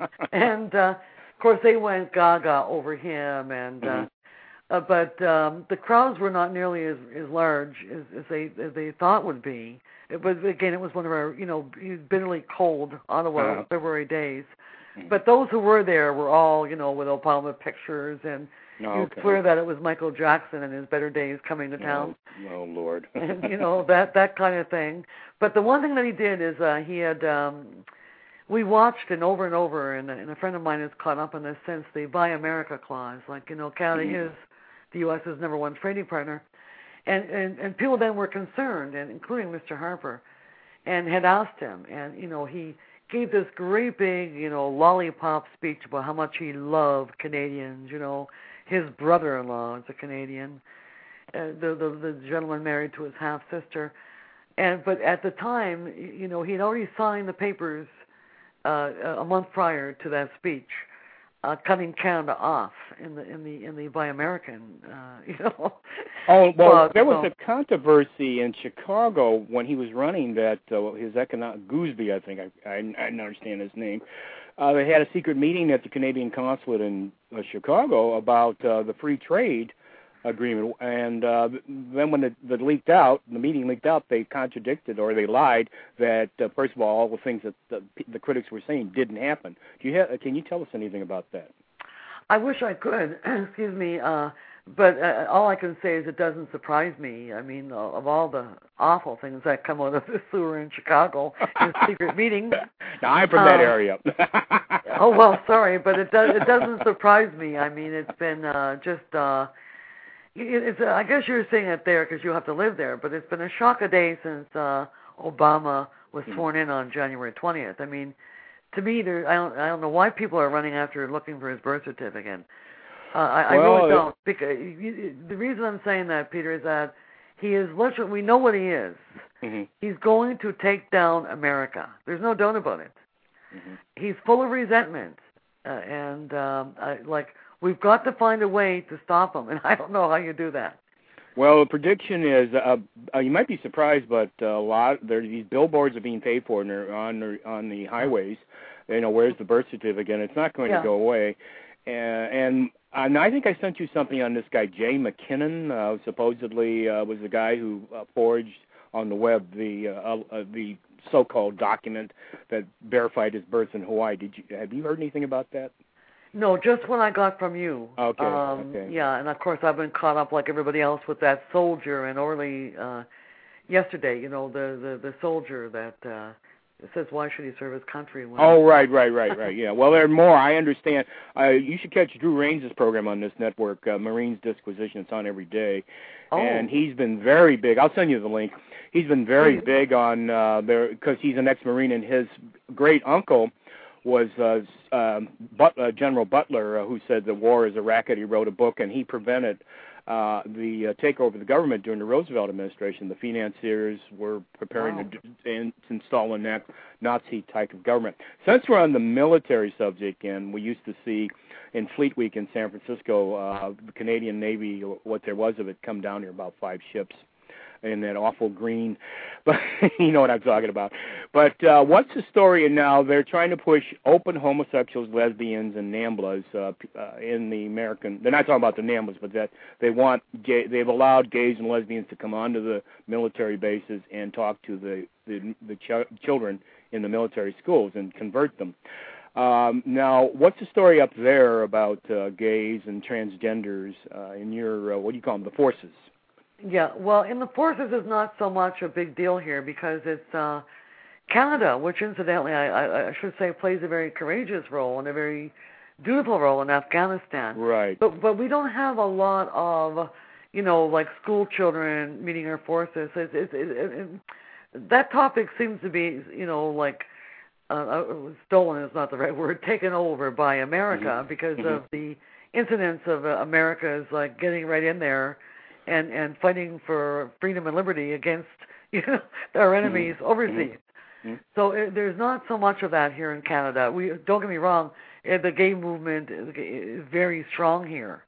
[SPEAKER 3] And, uh, of course, they went gaga over him, and... Uh, mm-hmm. Uh, but um, the crowds were not nearly as, as large as, as they as they thought would be. It was again, it was one of our you know bitterly cold Ottawa uh-huh. February days. Mm-hmm. But those who were there were all you know with Obama pictures, and
[SPEAKER 2] oh,
[SPEAKER 3] you
[SPEAKER 2] okay.
[SPEAKER 3] swear that it was Michael Jackson and his better days coming to town.
[SPEAKER 2] Oh, oh Lord!
[SPEAKER 3] And you know that that kind of thing. But the one thing that he did is uh, he had. Um, We watched and over and over, and, and a friend of mine is caught up in this since the Buy America clause. Like, you know, Canada mm-hmm. is the U S's number one trading partner. And, and, and people then were concerned, and including Mister Harper, and had asked him. And, you know, he gave this great big, you know, lollipop speech about how much he loved Canadians. You know, his brother-in-law is a Canadian, uh, the, the, the gentleman married to his half-sister. And But at the time, you know, he had already signed the papers Uh, a month prior to that speech, uh, cutting Canada off in the in the in the Buy American, uh, you know.
[SPEAKER 2] Oh well,
[SPEAKER 3] uh,
[SPEAKER 2] there was
[SPEAKER 3] so.
[SPEAKER 2] a controversy in Chicago when he was running that uh, his economic Gooseby, I think I, I I didn't understand his name. Uh, they had a secret meeting at the Canadian consulate in uh, Chicago about uh, the free trade agreement, and uh, then when it, it leaked out, the meeting leaked out, they contradicted or they lied that uh, first of all, all the things that the, the critics were saying didn't happen. Do you have? Can you tell us anything about that?
[SPEAKER 3] I wish I could. Excuse me, uh, but uh, all I can say is it doesn't surprise me. I mean, uh, of all the awful things that come out of the sewer in Chicago, in secret meetings.
[SPEAKER 2] Now I'm from uh, that area.
[SPEAKER 3] Oh well, sorry, but it does. It doesn't surprise me. I mean, it's been uh, just. Uh, It's, uh, I guess you're saying it there because you have to live there, but it's been a shock a day since uh, Obama was sworn in on January twentieth. I mean, to me, there, I don't, I don't know why people are running after looking for his birth certificate. Uh, I, I
[SPEAKER 2] well,
[SPEAKER 3] really don't. Because the reason I'm saying that, Peter, is that he is literally. We know what he is.
[SPEAKER 2] Mm-hmm.
[SPEAKER 3] He's going to take down America. There's no doubt about it. Mm-hmm. He's full of resentment, uh, and um, I, like. We've got to find a way to stop him, and I don't know how you do that.
[SPEAKER 2] Well, the prediction is, uh, uh, you might be surprised, but uh, a lot there these billboards are being paid for and they're on the, on the highways. You know, where's the birth certificate? It's not going
[SPEAKER 3] yeah.
[SPEAKER 2] to go away. And, and and I think I sent you something on this guy Jay McKinnon. Uh, supposedly uh, was the guy who uh, forged on the web the uh, uh, the so-called document that verified his birth in Hawaii. Did you have you heard anything about that?
[SPEAKER 3] No, just what I got from you.
[SPEAKER 2] Okay.
[SPEAKER 3] Um,
[SPEAKER 2] okay.
[SPEAKER 3] Yeah, and of course I've been caught up like everybody else with that soldier in Orly uh, yesterday. You know, the the, the soldier that uh, says why should he serve his country? When
[SPEAKER 2] Oh, right, right, right, right. Yeah. Well, there are more. I understand. Uh, you should catch Drew Rains' program on this network, uh, Marines Disquisition. It's on every day.
[SPEAKER 3] Oh.
[SPEAKER 2] And he's been very big. I'll send you the link. He's been very
[SPEAKER 3] Please.
[SPEAKER 2] big on uh, there because he's an ex-Marine, and his great uncle was uh, um, but, uh, General Butler, uh, who said the war is a racket. He wrote a book, and he prevented uh, the uh, takeover of the government during the Roosevelt administration. The financiers were preparing
[SPEAKER 3] Wow.
[SPEAKER 2] to, to install a Nazi type of government. Since we're on the military subject, and we used to see in Fleet Week in San Francisco, uh, the Canadian Navy, what there was of it, come down here, about five ships in that awful green, but you know what I'm talking about. But uh, what's the story? And now they're trying to push open homosexuals, lesbians, and NAMBLAs uh, uh, in the American. They're not talking about the NAMBLAs, but that they want gay, they've allowed gays and lesbians to come onto the military bases and talk to the the, the ch- children in the military schools and convert them. Um, now, what's the story up there about uh, gays and transgenders uh, in your uh, what do you call them, the forces?
[SPEAKER 3] Yeah, well, in the forces is not so much a big deal here because it's uh, Canada, which incidentally I, I, I should say plays a very courageous role and a very dutiful role in Afghanistan.
[SPEAKER 2] Right.
[SPEAKER 3] But but we don't have a lot of, you know, like school children meeting our forces. It's, it's, it, it, it, that topic seems to be, you know, like uh, stolen is not the right word, taken over by America mm-hmm. because mm-hmm. of the incidents of uh, America is like getting right in there. And, and fighting for freedom and liberty against you know our enemies mm-hmm. overseas. Mm-hmm. So it, there's not so much of that here in Canada. We don't get me wrong, the gay movement is, is very strong here,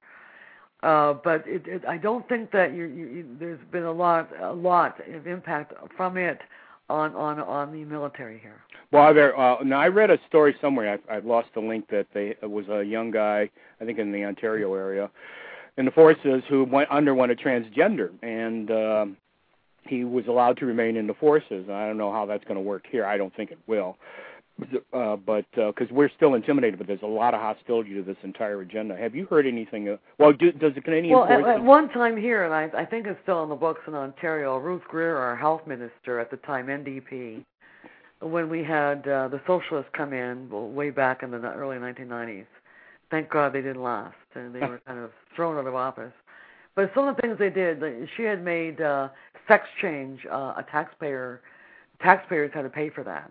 [SPEAKER 3] uh, but it, it, I don't think that you, you, there's been a lot a lot of impact from it on on, on the military here.
[SPEAKER 2] Well, there. Uh, now I read a story somewhere. I, I've lost the link that they it was a young guy, I think in the Ontario area, in the forces who went underwent a transgender, and uh, he was allowed to remain in the forces. I don't know how that's going to work here. I don't think it will, uh, but because uh, we're still intimidated, but there's a lot of hostility to this entire agenda. Have you heard anything? Uh, well, do, does the Canadian
[SPEAKER 3] well,
[SPEAKER 2] forces...
[SPEAKER 3] at, at one time here, and I, I think it's still in the books in Ontario, Ruth Greer, our health minister at the time, N D P, when we had uh, the socialists come in well, way back in the early nineteen nineties. Thank God they didn't last, and they were kind of thrown out of office. But some of the things they did, she had made uh, sex change uh, a taxpayer. Taxpayers had to pay for that.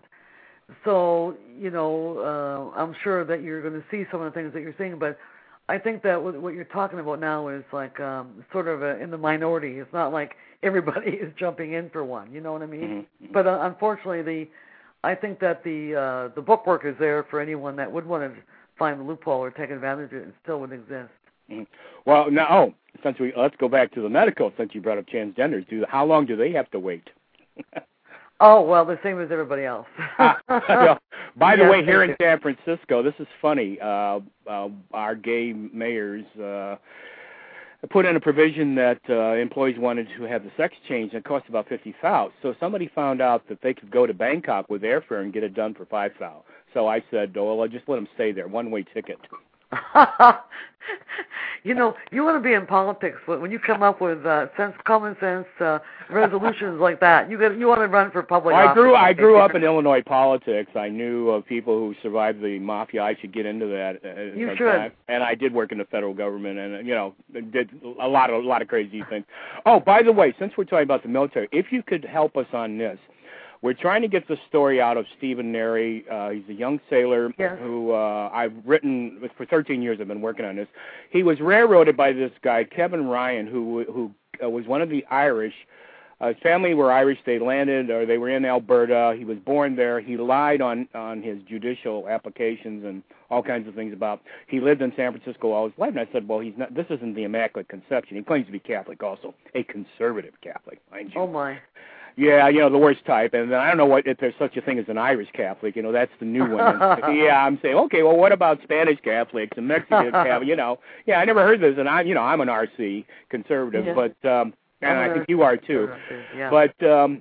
[SPEAKER 3] So, you know, uh, I'm sure that you're going to see some of the things that you're seeing, but I think that what you're talking about now is like um, sort of a, in the minority. It's not like everybody is jumping in for one. You know what I mean? Mm-hmm. But uh, unfortunately, the I think that the uh, the bookwork is there for anyone that would want to find the loophole or take advantage of it and still would exist.
[SPEAKER 2] Mm-hmm. Well, now, oh, since we let's go back to the medical. Since you brought up transgenders, do how long do they have to wait?
[SPEAKER 3] Oh well, the same as everybody else.
[SPEAKER 2] ah, well, by
[SPEAKER 3] yes,
[SPEAKER 2] the way, here in San Francisco, this is funny. Uh, uh, our gay mayors uh, put in a provision that uh, employees wanted to have the sex change, and it cost about fifty thousand. So somebody found out that they could go to Bangkok with airfare and get it done for five thousand. So I said, oh, well, I'll just let them stay there, one-way ticket.
[SPEAKER 3] You know, you want to be in politics when you come up with uh, sense, common sense uh, resolutions like that. You get, you want to run for public
[SPEAKER 2] well,
[SPEAKER 3] office.
[SPEAKER 2] I grew I grew up in Illinois politics. I knew of people who survived the mafia. I should get into that. Uh,
[SPEAKER 3] you
[SPEAKER 2] sometime.
[SPEAKER 3] should.
[SPEAKER 2] And I did work in the federal government, and you know, did a lot of a lot of crazy things. Oh, by the way, since we're talking about the military, if you could help us on this. We're trying to get the story out of Stephen Neri. Uh, he's a young sailor
[SPEAKER 3] yes.
[SPEAKER 2] who uh, I've written for thirteen years. I've been working on this. He was railroaded by this guy, Kevin Ryan, who who uh, was one of the Irish. Uh, his family were Irish. They landed, or they were in Alberta. He was born there. He lied on, on his judicial applications and all kinds of things about. He lived in San Francisco all his life. And I said, well, he's not. This isn't the Immaculate Conception. He claims to be Catholic, also a conservative Catholic, mind you.
[SPEAKER 3] Oh my.
[SPEAKER 2] Yeah, you know, the worst type. And I don't know what if there's such a thing as an Irish Catholic. You know, that's the new one. Yeah, I'm saying, okay, well, what about Spanish Catholics and Mexican Catholics? You know, yeah, I never heard this. And, I, you know, I'm an R C, conservative, yeah. but, um, and I think you are too.
[SPEAKER 3] Yeah.
[SPEAKER 2] But um,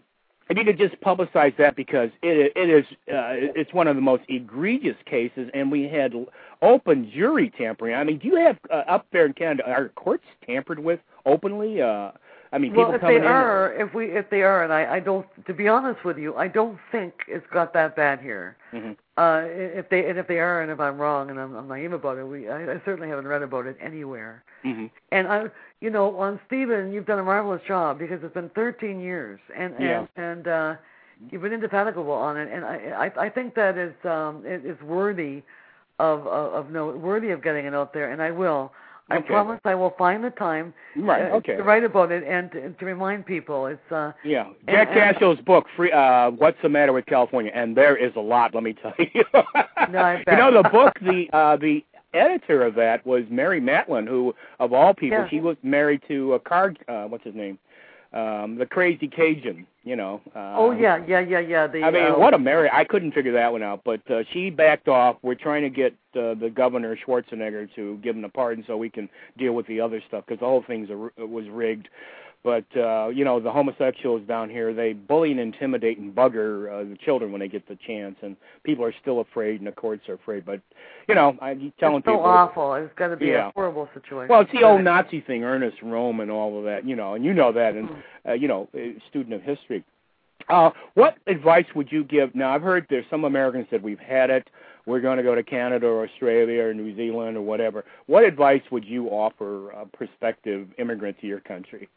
[SPEAKER 2] if you could just publicize that, because it it is uh, it's one of the most egregious cases, and we had open jury tampering. I mean, do you have uh, up there in Canada, are courts tampered with openly? Uh, I mean, people
[SPEAKER 3] well, if
[SPEAKER 2] coming
[SPEAKER 3] they
[SPEAKER 2] in.
[SPEAKER 3] are, if we, if they are, and I, I don't, to be honest with you, I don't think it's got that bad here.
[SPEAKER 2] Mm-hmm.
[SPEAKER 3] Uh, if they, and if they are, and if I'm wrong, and I'm, I'm naive about it, we, I, I certainly haven't read about it anywhere.
[SPEAKER 2] Mm-hmm.
[SPEAKER 3] And I, you know, on Stephen, you've done a marvelous job, because it's been thirteen years, and
[SPEAKER 2] Yeah.
[SPEAKER 3] and and uh, you've been indefatigable on it, and I, I, I think that is, um, it is worthy of, of, of no, worthy of getting it out there, and I will. I
[SPEAKER 2] Okay.
[SPEAKER 3] promise I will find the time
[SPEAKER 2] Right.
[SPEAKER 3] uh,
[SPEAKER 2] Okay.
[SPEAKER 3] to write about it and to, to remind people. It's uh,
[SPEAKER 2] Yeah, Jack
[SPEAKER 3] and, and,
[SPEAKER 2] Cashow's book, "Free," uh, "What's the Matter with California," and there is a lot. Let me tell you.
[SPEAKER 3] No, I bet.
[SPEAKER 2] You know, the book, the uh, the editor of that was Mary Matlin, who, of all people,
[SPEAKER 3] Yeah.
[SPEAKER 2] she was married to a card. Uh, what's his name? Um, the Crazy Cajun. You know. Uh,
[SPEAKER 3] oh yeah, yeah, yeah, yeah. The,
[SPEAKER 2] I mean,
[SPEAKER 3] uh,
[SPEAKER 2] what a Mary! I couldn't figure that one out, but uh, she backed off. We're trying to get uh, the governor Schwarzenegger to give him a pardon so we can deal with the other stuff, because the whole thing was rigged. But uh, you know, the homosexuals down here, they bully and intimidate and bugger uh, the children when they get the chance, and people are still afraid, and the courts are afraid. But you know, I'm telling
[SPEAKER 3] it's so
[SPEAKER 2] people,
[SPEAKER 3] awful. It's got to be
[SPEAKER 2] yeah.
[SPEAKER 3] a horrible situation.
[SPEAKER 2] Well, it's the old Nazi thing, Ernest Röhm and all of that, you know, and you know that, and
[SPEAKER 3] Mm-hmm.
[SPEAKER 2] uh, you know, a student of history. Uh, what advice would you give? Now, I've heard there's some Americans that we've had it. We're going to go to Canada or Australia or New Zealand or whatever. What advice would you offer a prospective immigrant to your country?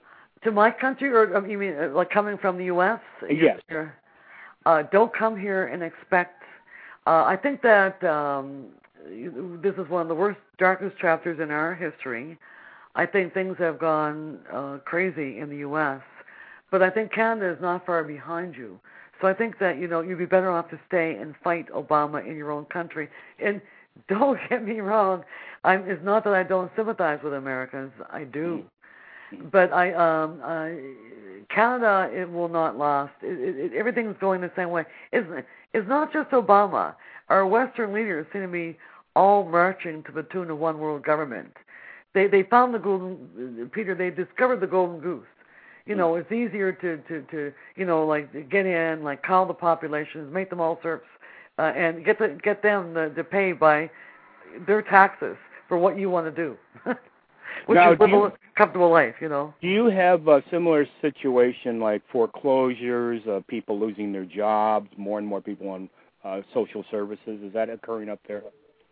[SPEAKER 3] To my country, or you mean uh, like coming from the U S?
[SPEAKER 2] Yes.
[SPEAKER 3] You're, uh, don't come here and expect. Uh, I think that um, this is one of the worst, darkest chapters in our history. I think things have gone uh, crazy in the U S, but I think Canada is not far behind you. So I think that, you know, you'd be better off to stay and fight Obama in your own country. And don't get me wrong, I'm, it's not that I don't sympathize with Americans. I do. Mm-hmm. But I, um, I, Canada, it will not last. It, it, everything's going the same way. It's, it's not just Obama. Our Western leaders seem to be all marching to the tune of one world government. They they found the golden, Peter, they discovered the golden goose. You know, it's easier to, to, to you know, like get in, like call the populations, make them all serfs, uh, and get the, get them to, to pay by their taxes for what you want to do, which
[SPEAKER 2] now,
[SPEAKER 3] is live
[SPEAKER 2] you,
[SPEAKER 3] a comfortable life, you know.
[SPEAKER 2] Do you have a similar situation like foreclosures, uh, people losing their jobs, more and more people on uh, social services? Is that occurring up there?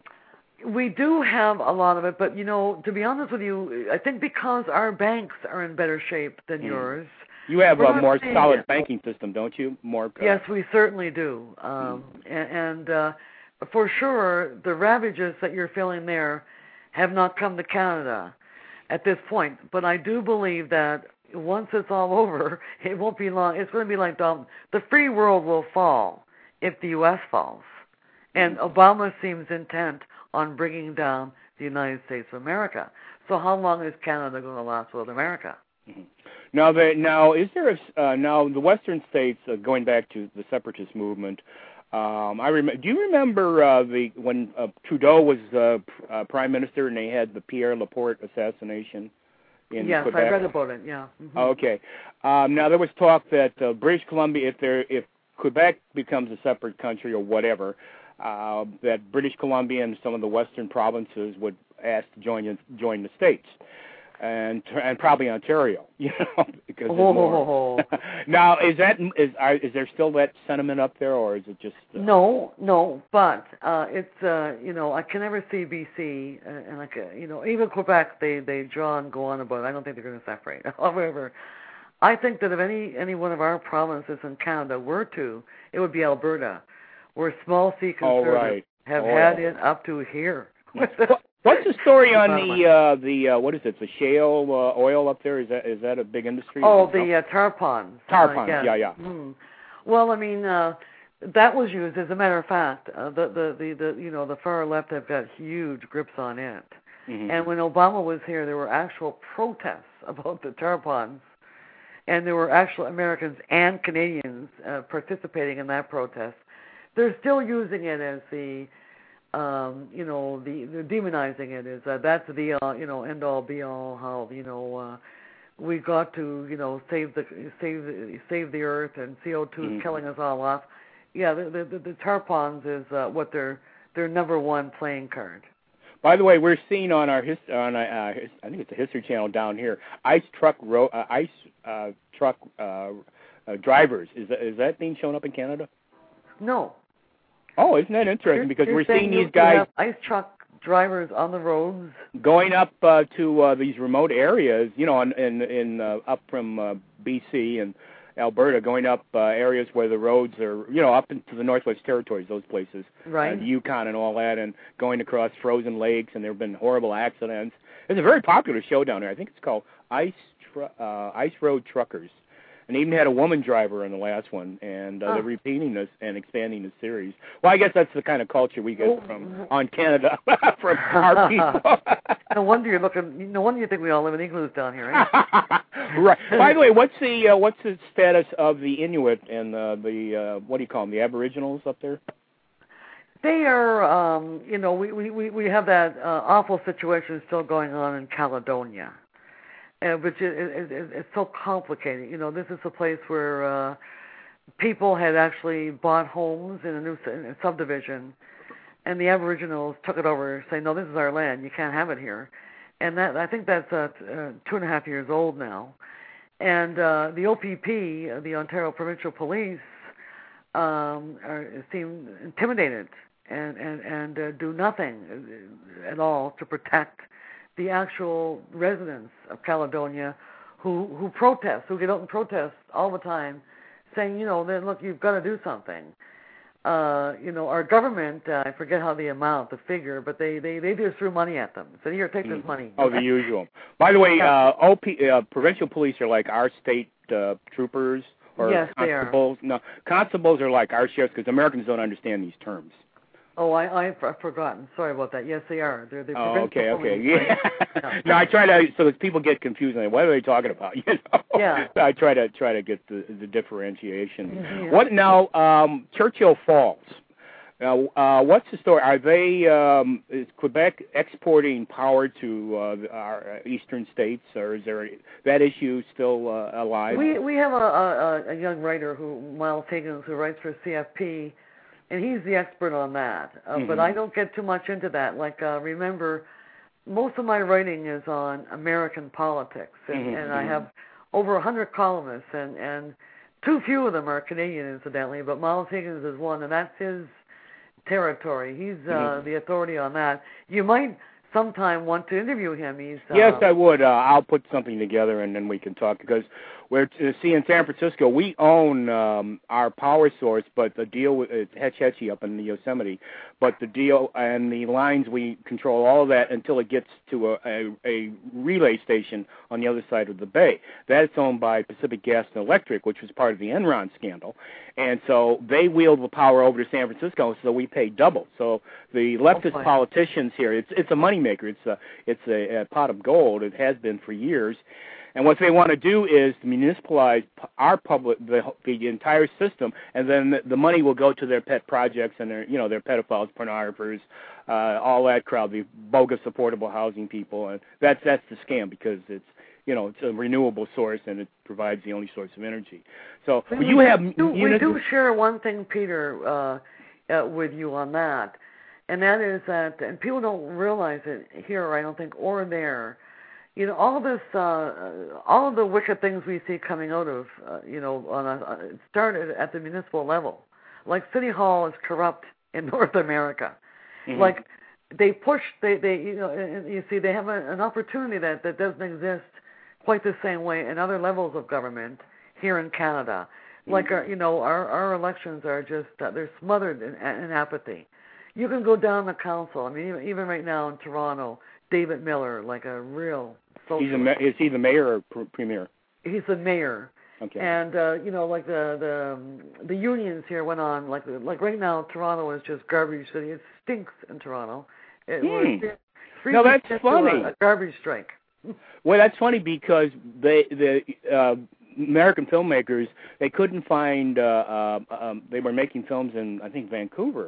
[SPEAKER 3] We do have a lot of it, but, you know, to be honest with you, I think because our banks are in better shape than mm. yours.
[SPEAKER 2] You have a more solid it. banking system, don't you? More. Uh,
[SPEAKER 3] yes, we certainly do. Um, mm. And, and uh, for sure, the ravages that you're feeling there have not come to Canada at this point. But I do believe that once it's all over, it won't be long. It's going to be like the, the free world will fall if the U S falls. And mm. Obama seems intent on bringing down the United States of America. So how long is Canada going to last with America?
[SPEAKER 2] Mm-hmm. Now, the, now is there a, uh, now the Western states, uh, going back to the separatist movement, um, I rem- do you remember uh, the when uh, Trudeau was uh, pr- uh, prime minister and they had the Pierre Laporte assassination in
[SPEAKER 3] yes,
[SPEAKER 2] Quebec?
[SPEAKER 3] I read about it. Yeah. Mm-hmm.
[SPEAKER 2] Okay. Um, now there was talk that uh, British Columbia, if there if Quebec becomes a separate country or whatever, Uh, that British Columbia and some of the western provinces would ask to join join the states, and and probably Ontario, you know, because
[SPEAKER 3] oh,
[SPEAKER 2] there's more.
[SPEAKER 3] Oh, oh.
[SPEAKER 2] Now, is that is are, is there still that sentiment up there, or is it just uh...
[SPEAKER 3] no, no? But uh, it's uh, you know, I can never see B C uh, and like uh, you know, even Quebec, they they draw and go on about it. I don't think they're going to separate. However, I think that if any any one of our provinces in Canada were to, it would be Alberta, where small C conservatives
[SPEAKER 2] oh, right.
[SPEAKER 3] have
[SPEAKER 2] oh.
[SPEAKER 3] had it up to here.
[SPEAKER 2] What's the story on the uh, the uh, what is it? The shale uh, oil up there? Is that is that a big industry?
[SPEAKER 3] Oh, the uh, tar ponds.
[SPEAKER 2] Tar ponds.
[SPEAKER 3] Uh,
[SPEAKER 2] yeah, yeah. yeah.
[SPEAKER 3] Mm. Well, I mean, uh, that was used as a matter of fact. Uh, the, the the the you know the far left have got huge grips on it. Mm-hmm. And when Obama was here, there were actual protests about the tar ponds. And there were actual Americans and Canadians uh, participating in that protest. They're still using it as the, um, you know, the they're demonizing it as uh, that's the uh, you know end all be all. How you know uh, we got to, you know, save the save the, save the earth, and C O two is mm-hmm. killing us all off. Yeah, the the, the tar ponds is uh, what their their number one playing card.
[SPEAKER 2] By the way, we're seeing on our his, on uh, I think it's the History Channel down here, ice truck ro- uh, ice uh, truck uh, uh, drivers. Is that, is that being shown up in Canada?
[SPEAKER 3] No.
[SPEAKER 2] Oh, isn't that interesting?
[SPEAKER 3] You're,
[SPEAKER 2] because
[SPEAKER 3] you're
[SPEAKER 2] we're seeing
[SPEAKER 3] you,
[SPEAKER 2] these guys
[SPEAKER 3] you have ice truck drivers on the roads
[SPEAKER 2] going up uh, to uh, these remote areas. You know, in in, in uh, up from uh, B C and Alberta, going up uh, areas where the roads are, you know, up into the Northwest Territories, those places,
[SPEAKER 3] right?
[SPEAKER 2] Uh, the Yukon and all that, and going across frozen lakes, and there have been horrible accidents. It's a very popular show down there. I think it's called Ice Tru- uh, Ice Road Truckers, and they even had a woman driver in the last one, and uh,
[SPEAKER 3] oh.
[SPEAKER 2] they're repeating this and expanding the series. Well, I guess that's the kind of culture we get
[SPEAKER 3] oh.
[SPEAKER 2] from on Canada from our people.
[SPEAKER 3] No wonder you're looking. No wonder you think we all live in igloos down here, right?
[SPEAKER 2] Right. By the way, what's the uh, what's the status of the Inuit and uh, the uh, what do you call them, the Aboriginals up there?
[SPEAKER 3] They are, um, you know, we we we have that uh, awful situation still going on in Caledonia, uh, which is, is, is so complicated. You know, this is a place where uh, people had actually bought homes in a new in a subdivision, and the Aboriginals took it over, saying, "No, this is our land. You can't have it here." And that I think that's uh, uh, two and a half years old now. And uh, the O P P, uh, the Ontario Provincial Police, um, are, seem intimidated and and and uh, do nothing at all to protect the actual residents of Caledonia, who who protest, who get out and protest all the time, saying, you know, then look, you've got to do something. Uh, you know, our government, uh, I forget how the amount, the figure, but they, they, they just threw money at them. So here, take this money.
[SPEAKER 2] Oh, the usual. By the way, uh, O P, uh, provincial police are like our state uh, troopers or
[SPEAKER 3] yes,
[SPEAKER 2] constables.
[SPEAKER 3] They are.
[SPEAKER 2] No, constables are like our sheriffs because Americans don't understand these terms.
[SPEAKER 3] Oh, I, I've, I've forgotten. Sorry about that. Yes, they are. They're, they're
[SPEAKER 2] oh, okay, okay.
[SPEAKER 3] Police,
[SPEAKER 2] yeah.
[SPEAKER 3] Right?
[SPEAKER 2] No, I try to, so that people get confused. Like, what are they talking about? You know?
[SPEAKER 3] Yeah.
[SPEAKER 2] I try to try to get the, the differentiation.
[SPEAKER 3] Yeah.
[SPEAKER 2] What now? Um, Churchill Falls. Now, uh, what's the story? Are they um, is Quebec exporting power to uh, our eastern states, or is there that issue still uh, alive?
[SPEAKER 3] We we have a, a, a young writer who Miles Higgins who writes for C F P, and he's the expert on that. Uh, mm-hmm. But I don't get too much into that. Like uh, remember, most of my writing is on American politics, and, mm-hmm. and I have over a hundred columnists, and and too few of them are Canadian, incidentally. But Miles Higgins is one, and that's his territory. He's uh, mm-hmm. the authority on that. You might sometime want to interview him. He's uh,
[SPEAKER 2] yes, I would. Uh, I'll put something together and then we can talk because we're uh, see in San Francisco we own um, our power source, but the deal with it's Hetch Hetchy up in the Yosemite. But the deal and the lines we control all of that until it gets to a, a, a relay station on the other side of the bay. That's owned by Pacific Gas and Electric, which was part of the Enron scandal. And so they wheeled the power over to San Francisco, so we pay double. So the leftist
[SPEAKER 3] oh,
[SPEAKER 2] politicians here, it's it's a moneymaker. It's a it's a, a pot of gold. It has been for years. And what they want to do is municipalize our public, the, the entire system, and then the, the money will go to their pet projects and their, you know, their pedophiles, pornographers, uh, all that crowd, the bogus affordable housing people, and that's that's the scam because it's, you know, it's a renewable source and it provides the only source of energy. So
[SPEAKER 3] we,
[SPEAKER 2] you
[SPEAKER 3] we
[SPEAKER 2] have
[SPEAKER 3] do,
[SPEAKER 2] you
[SPEAKER 3] we do share one thing, Peter, uh, uh, with you on that, and that is that, and people don't realize it here, I don't think, or there. You know, all this, uh, all of the wicked things we see coming out of, uh, you know, on a, uh, it started at the municipal level. Like City Hall is corrupt in North America. Mm-hmm. Like they push, they, they, you know, and you see, they have a, an opportunity that, that doesn't exist quite the same way in other levels of government here in Canada. Like, our, you know, our, our elections are just, uh, they're smothered in, in apathy. You can go down the council. I mean, even, even right now in Toronto, David Miller, like a real socialist.
[SPEAKER 2] He's a, is he the mayor or pr- premier?
[SPEAKER 3] He's the mayor.
[SPEAKER 2] Okay.
[SPEAKER 3] And, uh, you know, like the, the um, the unions here went on, like like right now, Toronto is just garbage city. It stinks in Toronto. It
[SPEAKER 2] hmm.
[SPEAKER 3] was
[SPEAKER 2] no, that's funny.
[SPEAKER 3] A, a garbage strike.
[SPEAKER 2] Well, that's funny because they, the uh, American filmmakers, they couldn't find, uh, uh, um, they were making films in, I think, Vancouver,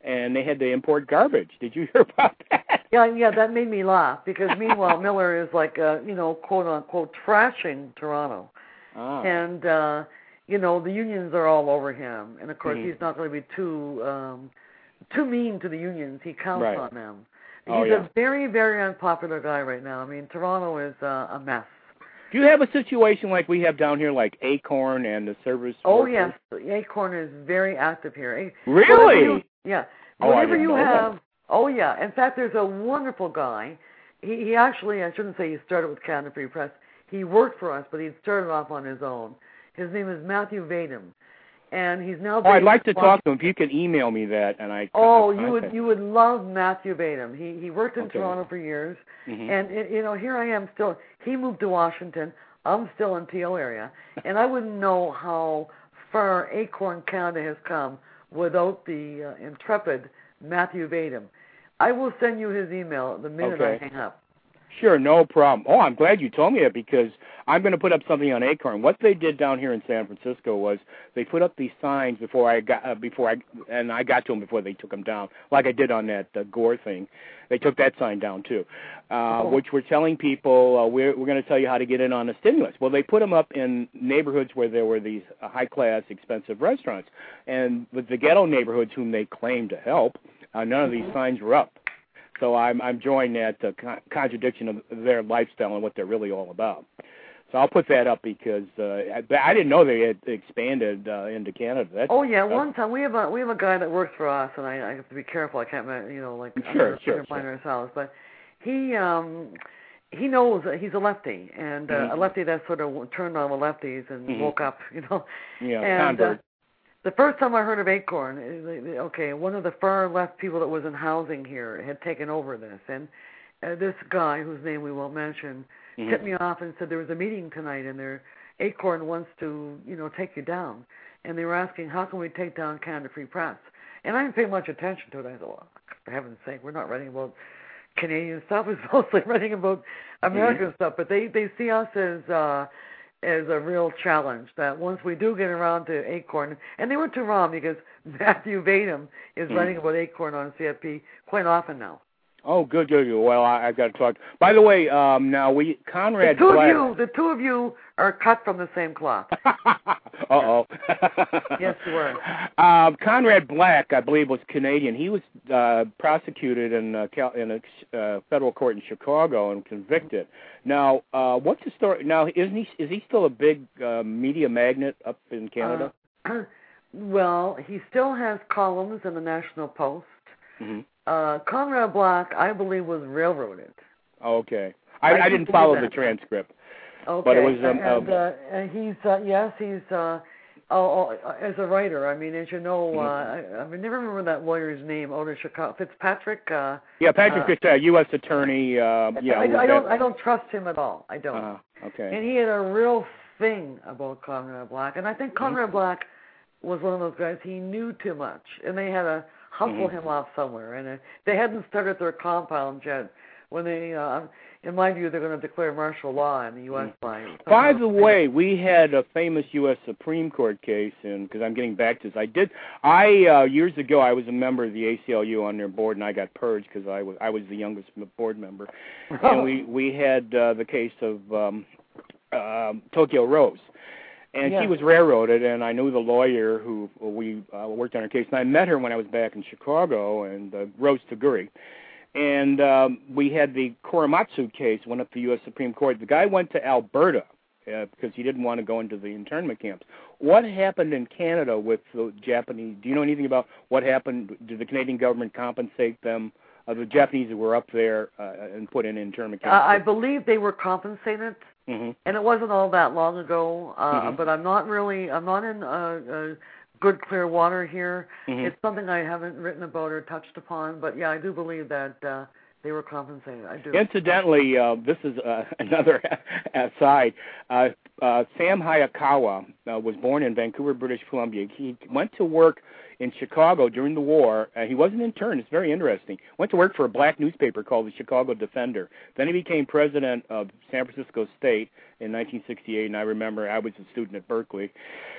[SPEAKER 2] and they had to import garbage. Did you hear about that?
[SPEAKER 3] Yeah, yeah, that made me laugh because meanwhile Miller is like, uh, you know, quote unquote trashing Toronto,
[SPEAKER 2] Ah.
[SPEAKER 3] and uh, you know the unions are all over him, and of course
[SPEAKER 2] mm-hmm.
[SPEAKER 3] he's not going to be too um, too mean to the unions. He counts
[SPEAKER 2] right.
[SPEAKER 3] on them. He's
[SPEAKER 2] oh, yeah.
[SPEAKER 3] a very, very unpopular guy right now. I mean, Toronto is uh, a mess.
[SPEAKER 2] Do you have a situation like we have down here, like Acorn and the service
[SPEAKER 3] Oh,
[SPEAKER 2] workers?
[SPEAKER 3] yes. Acorn is very active here.
[SPEAKER 2] Really?
[SPEAKER 3] You, yeah.
[SPEAKER 2] Oh,
[SPEAKER 3] Whenever
[SPEAKER 2] I didn't
[SPEAKER 3] you
[SPEAKER 2] know
[SPEAKER 3] have,
[SPEAKER 2] that.
[SPEAKER 3] oh, yeah. In fact, there's a wonderful guy. He, he actually, I shouldn't say he started with Canada Free Press. He worked for us, but he started off on his own. His name is Matthew Vadum. And he's now.
[SPEAKER 2] Oh, I'd like to talk to him. If you could email me that, and I.
[SPEAKER 3] Oh,
[SPEAKER 2] I,
[SPEAKER 3] you would you would love Matthew Vadum. He he worked in
[SPEAKER 2] okay.
[SPEAKER 3] Toronto for years,
[SPEAKER 2] mm-hmm.
[SPEAKER 3] and it, you know here I am still. He moved to Washington. I'm still in T O area, and I wouldn't know how far Acorn Canada has come without the uh, intrepid Matthew Vadum. I will send you his email the minute
[SPEAKER 2] okay.
[SPEAKER 3] I hang up.
[SPEAKER 2] Sure, no problem. Oh, I'm glad you told me that because I'm going to put up something on Acorn. What they did down here in San Francisco was they put up these signs before I got uh, before I and I got to them before they took them down, like I did on that uh, Gore thing. They took that sign down too, uh,
[SPEAKER 3] oh.
[SPEAKER 2] which were telling people uh, we're we're going to tell you how to get in on a stimulus. Well, they put them up in neighborhoods where there were these uh, high-class, expensive restaurants, and with the ghetto neighborhoods whom they claimed to help, uh, none of these signs were up. So I'm I'm drawing that uh, con- contradiction of their lifestyle and what they're really all about. So I'll put that up because uh, I, I didn't know they had expanded uh, into Canada. That's,
[SPEAKER 3] oh yeah,
[SPEAKER 2] uh,
[SPEAKER 3] one time we have a we have a guy that works for us, and I, I have to be careful. I can't, you know, like
[SPEAKER 2] sure,
[SPEAKER 3] I'm
[SPEAKER 2] sure,
[SPEAKER 3] sure.
[SPEAKER 2] sure.
[SPEAKER 3] ourselves, but he um he knows that he's a lefty, and uh,
[SPEAKER 2] mm-hmm.
[SPEAKER 3] a lefty that sort of turned on the lefties and
[SPEAKER 2] mm-hmm.
[SPEAKER 3] woke up, you know.
[SPEAKER 2] Yeah,
[SPEAKER 3] and
[SPEAKER 2] convert.
[SPEAKER 3] Uh, the first time I heard of Acorn, okay, one of the far left people that was in housing here had taken over this, and uh, this guy, whose name we won't mention,
[SPEAKER 2] mm-hmm.
[SPEAKER 3] tipped me off and said there was a meeting tonight, and their Acorn wants to, you know, take you down, and they were asking how can we take down Canada Free Press, and I didn't pay much attention to it. I thought, well, for heaven's sake, we're not writing about Canadian stuff; it's mostly writing about American
[SPEAKER 2] mm-hmm.
[SPEAKER 3] stuff. But they they see us as uh, as a real challenge, that once we do get around to Acorn, and they weren't too wrong because Matthew Vadum is
[SPEAKER 2] mm.
[SPEAKER 3] writing about Acorn on C F P quite often now.
[SPEAKER 2] Oh, good, good, good. Well, I, I've got to talk. By the way, um, now we Conrad
[SPEAKER 3] the two
[SPEAKER 2] Black.
[SPEAKER 3] of you, the two of you are cut from the same cloth.
[SPEAKER 2] Uh-oh.
[SPEAKER 3] Yes, you were.
[SPEAKER 2] Um, Conrad Black, I believe, was Canadian. He was uh, prosecuted in, uh, Cal- in a uh, federal court in Chicago and convicted. Now, uh, what's the story? Now, isn't he? Is he still a big uh, media magnate up in Canada?
[SPEAKER 3] Uh, well, he still has columns in the National Post.
[SPEAKER 2] Mm-hmm.
[SPEAKER 3] Uh, Conrad Black, I believe, was railroaded.
[SPEAKER 2] Oh, okay. I,
[SPEAKER 3] I
[SPEAKER 2] I didn't follow the
[SPEAKER 3] that.
[SPEAKER 2] transcript.
[SPEAKER 3] Okay.
[SPEAKER 2] But it was um,
[SPEAKER 3] and,
[SPEAKER 2] um,
[SPEAKER 3] uh, and he's uh, yes, he's uh, oh, oh, as a writer. I mean, as you know, mm-hmm. uh, I, I never remember that lawyer's name out of Chicago. Fitzpatrick. Uh,
[SPEAKER 2] yeah, Patrick
[SPEAKER 3] uh,
[SPEAKER 2] Fitzpatrick, U S attorney. Uh, yeah,
[SPEAKER 3] I, I don't. I don't trust him at all. I don't.
[SPEAKER 2] Uh, okay.
[SPEAKER 3] And he had a real thing about Conrad Black, and I think Conrad mm-hmm. Black was one of those guys. He knew too much, and they had to hustle mm-hmm. him off somewhere, and uh, they hadn't started their compound yet. When they, uh, in my view, they're going to declare martial law in the U S by.
[SPEAKER 2] By the way, we had a famous U S Supreme Court case, and because I'm getting back to this, I did. I uh, years ago, I was a member of the A C L U on their board, and I got purged because I was I was the youngest board member, and we we had uh, the case of um, uh, Tokyo Rose. And
[SPEAKER 3] yeah.
[SPEAKER 2] she was railroaded, and I knew the lawyer who we uh, worked on her case, and I met her when I was back in Chicago, and uh, Rose Taguri. And um, we had the Korematsu case, went up to the U S Supreme Court. The guy went to Alberta uh, because he didn't want to go into the internment camps. What happened in Canada with the Japanese? Do you know anything about what happened? Did the Canadian government compensate them, uh, the Japanese who were up there uh, and put in internment camps?
[SPEAKER 3] Uh, I believe they were compensated. Mm-hmm. And it wasn't all that long ago, uh, mm-hmm. but I'm not really, I'm not in uh, uh, good, clear water here. Mm-hmm. It's something I haven't written about or touched upon, but yeah, I do believe that uh, they were compensated. I do.
[SPEAKER 2] Incidentally, uh, this is uh, another aside. Uh, uh, Sam Hayakawa uh, was born in Vancouver, British Columbia. He went to work in Chicago during the war. Uh, he was an intern. It's very interesting. Went to work for a black newspaper called the Chicago Defender. Then he became president of San Francisco State in nineteen sixty-eight, and I remember I was a student at Berkeley.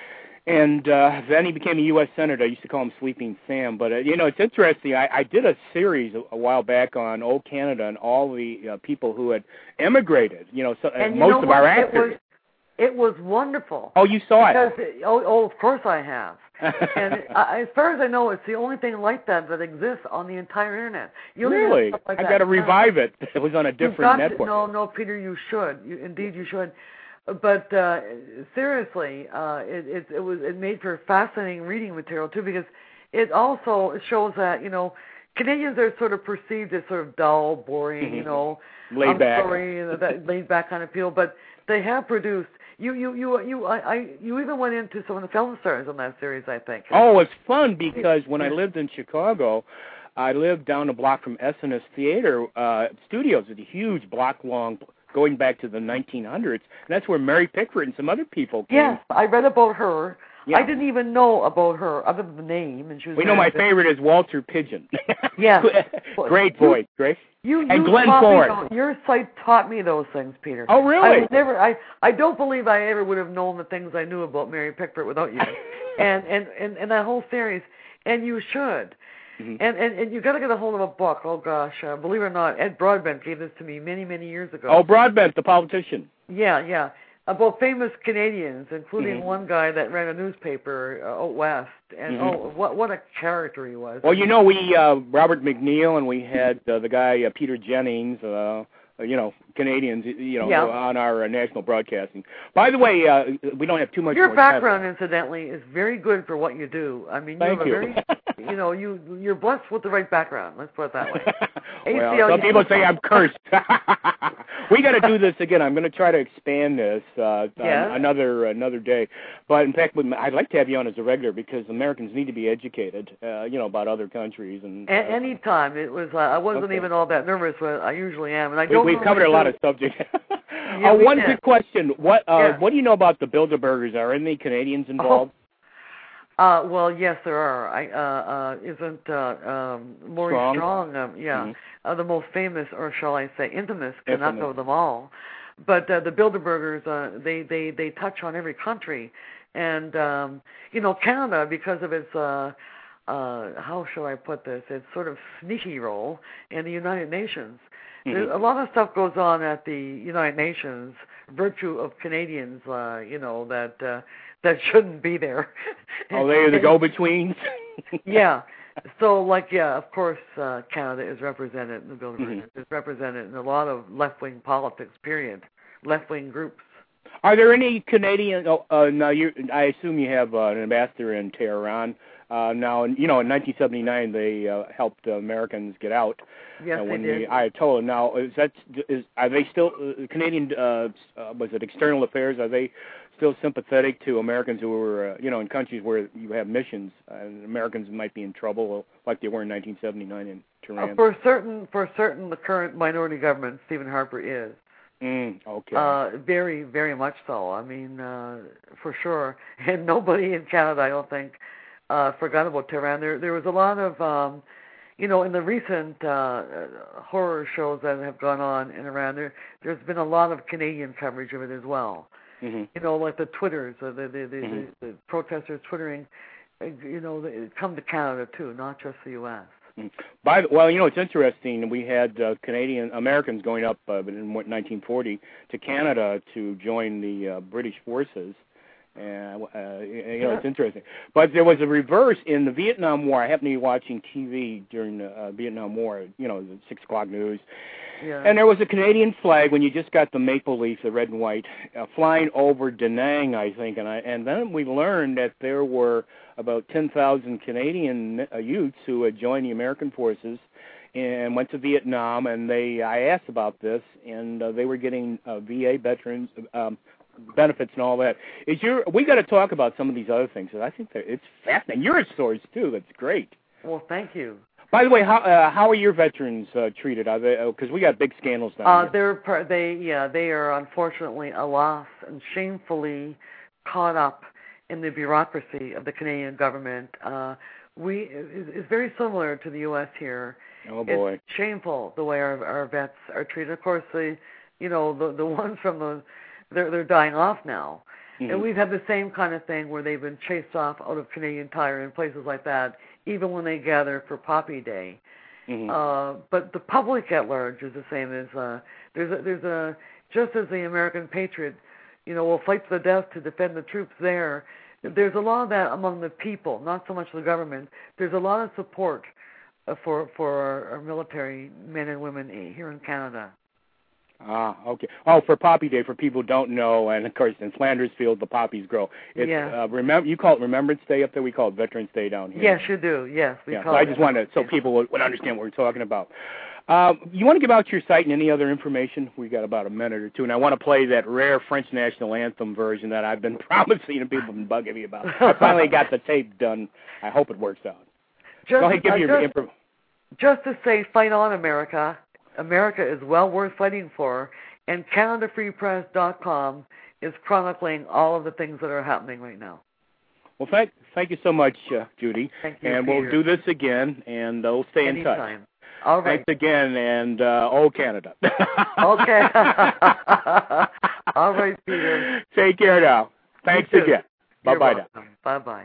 [SPEAKER 2] And uh, then he became a U S Senator. I used to call him Sleeping Sam. But, uh, you know, it's interesting. I, I did a series a, a while back on old Canada and all the uh, people who had emigrated, you know, so,
[SPEAKER 3] and
[SPEAKER 2] uh,
[SPEAKER 3] you
[SPEAKER 2] most
[SPEAKER 3] know
[SPEAKER 2] of
[SPEAKER 3] what?
[SPEAKER 2] our
[SPEAKER 3] It
[SPEAKER 2] actors.
[SPEAKER 3] was, it was wonderful.
[SPEAKER 2] Oh, you saw
[SPEAKER 3] because
[SPEAKER 2] it?
[SPEAKER 3] it oh, oh, of course I have. And it, I, as far as I know, it's the only thing like that that exists on the entire Internet. You
[SPEAKER 2] really?
[SPEAKER 3] Like
[SPEAKER 2] I got to revive it. It was on a different network.
[SPEAKER 3] To, no, no, Peter, you should. You, indeed, you should. But uh, seriously, uh, it, it, it was it made for fascinating reading material too, because it also shows that you know Canadians are sort of perceived as sort of dull, boring,
[SPEAKER 2] mm-hmm.
[SPEAKER 3] you know,
[SPEAKER 2] laid
[SPEAKER 3] I'm
[SPEAKER 2] back,
[SPEAKER 3] sorry, that laid back kind of feel. But they have produced. You, you, you, you, I, I, you even went into some of the film stars on that series, I think.
[SPEAKER 2] Oh, it's fun because when I lived in Chicago, I lived down a block from S N S Theater uh, Studios. It's a huge block-long, going back to the nineteen hundreds, and that's where Mary Pickford and some other people came.
[SPEAKER 3] Yes, I read about her.
[SPEAKER 2] Yeah.
[SPEAKER 3] I didn't even know about her other than the name, and she was.
[SPEAKER 2] We know my favorite is Walter Pigeon.
[SPEAKER 3] Yes,
[SPEAKER 2] great voice, great.
[SPEAKER 3] You, you
[SPEAKER 2] and Glenn
[SPEAKER 3] Ford.
[SPEAKER 2] Ford.
[SPEAKER 3] Your site taught me those things, Peter.
[SPEAKER 2] Oh, really?
[SPEAKER 3] I was never. I, I don't believe I ever would have known the things I knew about Mary Pickford without you, and, and and and that whole series. And you should. Mm-hmm. And, and and you got to get a hold of a book. Oh gosh, uh, believe it or not, Ed Broadbent gave this to me many many years ago.
[SPEAKER 2] Oh, Broadbent, the politician.
[SPEAKER 3] Yeah, yeah. About famous Canadians, including
[SPEAKER 2] mm-hmm.
[SPEAKER 3] one guy that ran a newspaper uh, out west, and mm-hmm. oh, what what a character he was.
[SPEAKER 2] Well, you know, we uh, Robert McNeil, and we had uh, the guy uh, Peter Jennings, uh, you know, Canadians, you know,
[SPEAKER 3] yeah.
[SPEAKER 2] on our uh, national broadcasting. By the way, uh, we don't have too much.
[SPEAKER 3] Your
[SPEAKER 2] more
[SPEAKER 3] background,
[SPEAKER 2] time.
[SPEAKER 3] incidentally, is very good for what you do. I mean, you
[SPEAKER 2] Thank
[SPEAKER 3] have a
[SPEAKER 2] you.
[SPEAKER 3] very, you know, you you're blessed with the right background. Let's put it that way.
[SPEAKER 2] Well,
[SPEAKER 3] A C L U
[SPEAKER 2] some people say I'm cursed. We got to do this again. I'm going to try to expand this uh,
[SPEAKER 3] yeah.
[SPEAKER 2] another another day. But in fact, I'd like to have you on as a regular because Americans need to be educated, uh, you know, about other countries. And uh,
[SPEAKER 3] a- anytime it was, uh, I wasn't
[SPEAKER 2] okay.
[SPEAKER 3] even all that nervous, but I usually am, and I
[SPEAKER 2] we,
[SPEAKER 3] don't.
[SPEAKER 2] We've covered a lot of subjects.
[SPEAKER 3] yeah,
[SPEAKER 2] uh,
[SPEAKER 3] we
[SPEAKER 2] one
[SPEAKER 3] did.
[SPEAKER 2] quick question: What uh,
[SPEAKER 3] yeah.
[SPEAKER 2] what do you know about the Bilderbergers? Are any Canadians involved?
[SPEAKER 3] Oh. Uh, well, yes, there are. I, uh, uh, isn't uh, um, Maurice
[SPEAKER 2] Strong,
[SPEAKER 3] Strong um, yeah,
[SPEAKER 2] mm-hmm.
[SPEAKER 3] uh, the most famous, or shall I say, infamous,
[SPEAKER 2] infamous.
[SPEAKER 3] Canuck of them all. But uh, the Bilderbergers, uh, they, they, they touch on every country. And, um, you know, Canada, because of its, uh, uh, how shall I put this, its sort of sneaky role in the United Nations. Mm-hmm. A lot of stuff goes on at the United Nations, virtue of Canadians, uh, you know, that uh, that shouldn't be there.
[SPEAKER 2] Oh, they are the go-betweens?
[SPEAKER 3] Yeah. So, like, yeah, of course, uh, Canada is represented in the Bilderbergers.
[SPEAKER 2] Mm-hmm.
[SPEAKER 3] It's represented in a lot of left-wing politics, period, left-wing groups.
[SPEAKER 2] Are there any Canadian, oh, uh, now you, I assume you have uh, an ambassador in Tehran. Uh, now, you know, in nineteen seventy-nine, they uh, helped uh, Americans get out.
[SPEAKER 3] Yes,
[SPEAKER 2] uh, when
[SPEAKER 3] they did.
[SPEAKER 2] The Ayatollah. Now, is that is are they still uh, Canadian? Uh, uh, was it External Affairs? Are they still sympathetic to Americans who were, uh, you know, in countries where you have missions and Americans might be in trouble, like they were in nineteen seventy-nine in Tehran?
[SPEAKER 3] Uh, for certain, for certain, the current minority government, Stephen Harper is.
[SPEAKER 2] Mm, okay.
[SPEAKER 3] Uh, very, very much so. I mean, uh, for sure. And nobody in Canada, I don't think, uh, forgot about Tehran. There, there was a lot of, um, you know, in the recent uh, horror shows that have gone on in Iran, there, there's been a lot of Canadian coverage of it as well.
[SPEAKER 2] Mm-hmm.
[SPEAKER 3] You know, like the Twitters, uh, the, the, the,
[SPEAKER 2] mm-hmm.
[SPEAKER 3] the, the protesters twittering, uh, you know, they come to Canada too, not just the U S
[SPEAKER 2] By the, well, you know, it's interesting. We had uh, Canadian Americans going up uh, in nineteen forty to Canada to join the uh, British forces. And uh, you know,
[SPEAKER 3] yeah.
[SPEAKER 2] it's interesting. But there was a reverse in the Vietnam War. I happened to be watching T V during the uh, Vietnam War. You know, the six o'clock news.
[SPEAKER 3] Yeah.
[SPEAKER 2] And there was a Canadian flag when you just got the maple leaf, the red and white, uh, flying over Da Nang, I think. And I and then we learned that there were about ten thousand Canadian uh, youths who had joined the American forces and went to Vietnam. And they, I asked about this, and uh, they were getting uh, V A veterans um, benefits and all that. Is your we got to talk about some of these other things. I think that it's fascinating. Your stories too. That's great.
[SPEAKER 3] Well, thank you.
[SPEAKER 2] By the way, how uh, how are your veterans uh, treated? Are they because uh, we got big scandals down
[SPEAKER 3] uh,
[SPEAKER 2] here?
[SPEAKER 3] They're par- they yeah they are unfortunately, alas, and shamefully caught up in the bureaucracy of the Canadian government. Uh, we it's, it's very similar to the U S here.
[SPEAKER 2] Oh boy,
[SPEAKER 3] it's shameful the way our our vets are treated. Of course, the you know the the ones from the they're they're dying off now.
[SPEAKER 2] Mm-hmm.
[SPEAKER 3] And we've had the same kind of thing where they've been chased off out of Canadian Tire and places like that, even when they gather for Poppy Day.
[SPEAKER 2] Mm-hmm.
[SPEAKER 3] Uh, but the public at large is the same as uh, there's a, there's a just as the American patriot, you know, will fight to the death to defend the troops there. There's a lot of that among the people, not so much the government. There's a lot of support uh, for for our, our military men and women here in Canada.
[SPEAKER 2] Ah, okay. Oh, for Poppy Day, for people who don't know, and of course in Flandersfield the poppies grow. It's,
[SPEAKER 3] yeah.
[SPEAKER 2] Uh, remember, you call it Remembrance Day up there. We call it Veterans Day down here.
[SPEAKER 3] Yes, you do. Yes, we
[SPEAKER 2] yeah,
[SPEAKER 3] call
[SPEAKER 2] so
[SPEAKER 3] it.
[SPEAKER 2] I just wanted so people would, would understand what we're talking about. Um, you want to give out your site and any other information? We got about a minute or two, and I want to play that rare French national anthem version that I've been promising and people have been bugging me about. I finally got the tape done. I hope it works out.
[SPEAKER 3] Just,
[SPEAKER 2] Go ahead, give
[SPEAKER 3] uh,
[SPEAKER 2] me your
[SPEAKER 3] just,
[SPEAKER 2] improv.
[SPEAKER 3] just to say, fight on, America. America is well worth fighting for. And Canada Free Press dot com is chronicling all of the things that are happening right now.
[SPEAKER 2] Well, thank thank you so much, uh, Judy.
[SPEAKER 3] Thank you,
[SPEAKER 2] and
[SPEAKER 3] Peter.
[SPEAKER 2] we'll do this again, and uh, we'll stay
[SPEAKER 3] Anytime.
[SPEAKER 2] in touch.
[SPEAKER 3] All right.
[SPEAKER 2] Thanks again, and uh, oh, Canada.
[SPEAKER 3] Okay. All right, Peter.
[SPEAKER 2] Take care now. Thanks again. Bye-bye now.
[SPEAKER 3] Bye-bye.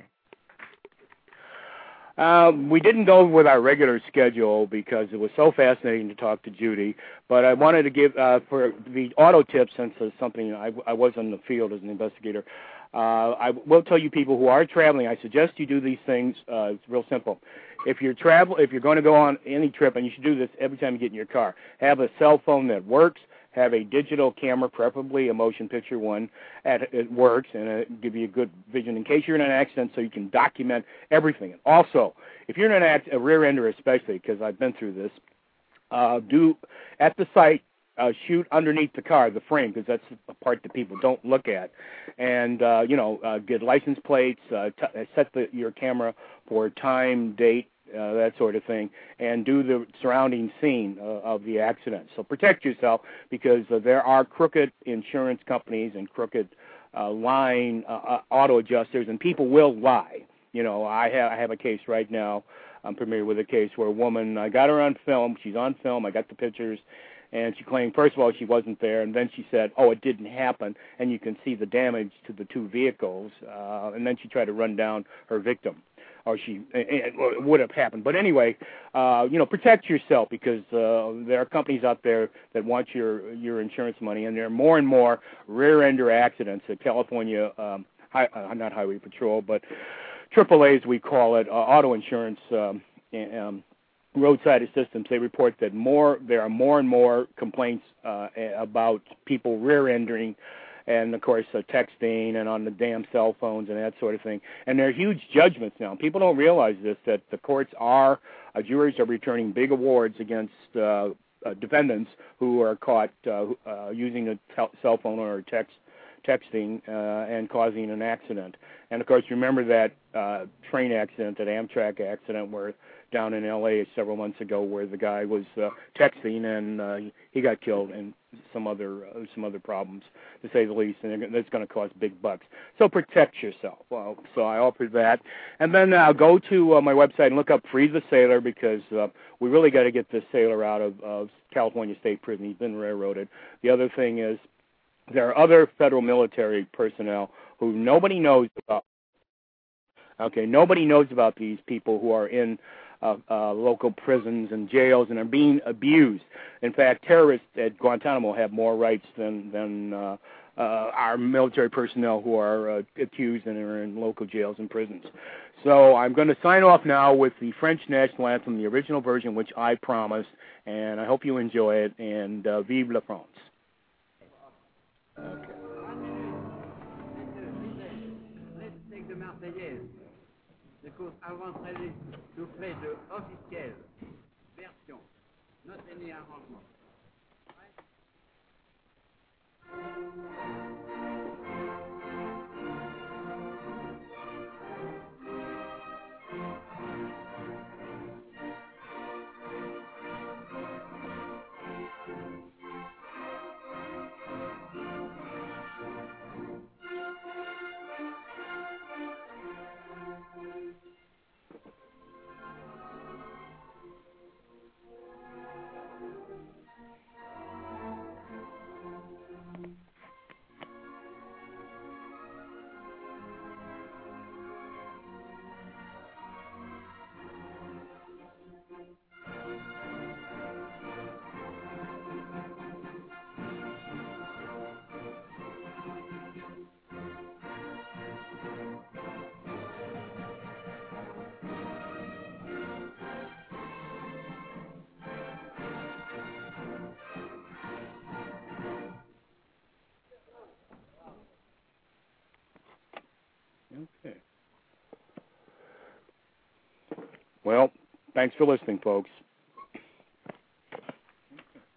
[SPEAKER 2] Um, we didn't go with our regular schedule because it was so fascinating to talk to Judy, but I wanted to give, uh, for the auto tip, since it's something I, I was in the field as an investigator, uh, I will tell you people who are traveling, I suggest you do these things. Uh, it's real simple. If you're travel, if you're going to go on any trip, and you should do this every time you get in your car, have a cell phone that works. Have a digital camera, preferably a motion picture one. At, it works, and it give you a good vision in case you're in an accident, so you can document everything. Also, if you're in an act, a rear ender especially, because I've been through this, uh, do at the site uh, shoot underneath the car, the frame, because that's the part that people don't look at, and uh, you know, uh, get license plates, uh, t- set the, your camera for time, date. Uh, that sort of thing, and do the surrounding scene uh, of the accident. So protect yourself, because uh, there are crooked insurance companies and crooked uh, line uh, uh, auto adjusters, and people will lie. You know, I have I have a case right now. I'm familiar with a case where a woman, I got her on film. She's on film. I got the pictures. And she claimed, first of all, she wasn't there, and then she said, oh, it didn't happen, and you can see the damage to the two vehicles, uh, and then she tried to run down her victim. Or she it would have happened, but anyway, uh, you know, protect yourself, because uh, there are companies out there that want your your insurance money, and there are more and more rear-ender accidents at California, um, high, uh, not Highway Patrol, but triple A as we call it, uh, auto insurance, um, and, um, roadside assistance. They report that more there are more and more complaints uh, about people rear-endering. And, of course, uh, texting and on the damn cell phones and that sort of thing. And there are huge judgments now. People don't realize this, that the courts are, uh, juries are returning big awards against uh, uh, defendants who are caught uh, uh, using a tel- cell phone or text texting uh, and causing an accident. And, of course, remember that uh, train accident, that Amtrak accident where down in L A several months ago, where the guy was uh, texting and uh, he got killed, and some other uh, some other problems, to say the least, and that's going to cost big bucks. So protect yourself. Well, so I offer that. And then uh, go to uh, my website and look up Free the Sailor, because uh, we really got to get this sailor out of, of California State Prison. He's been railroaded. The other thing is there are other federal military personnel who nobody knows about. Okay, nobody knows about these people who are in Uh, uh, local prisons and jails and are being abused. In fact, terrorists at Guantanamo have more rights than than uh, uh, our military personnel who are uh, accused and are in local jails and prisons. So I'm going to sign off now with the French national anthem, the original version, which I promised, and I hope you enjoy it, and uh, vive la France. Okay.
[SPEAKER 4] Let's take the Marseillaise. Because avant-traité nous ferait de officielle version, note any arrangement.
[SPEAKER 2] Okay. Well, thanks for listening, folks.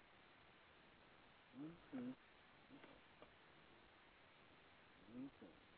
[SPEAKER 2] Okay. Okay.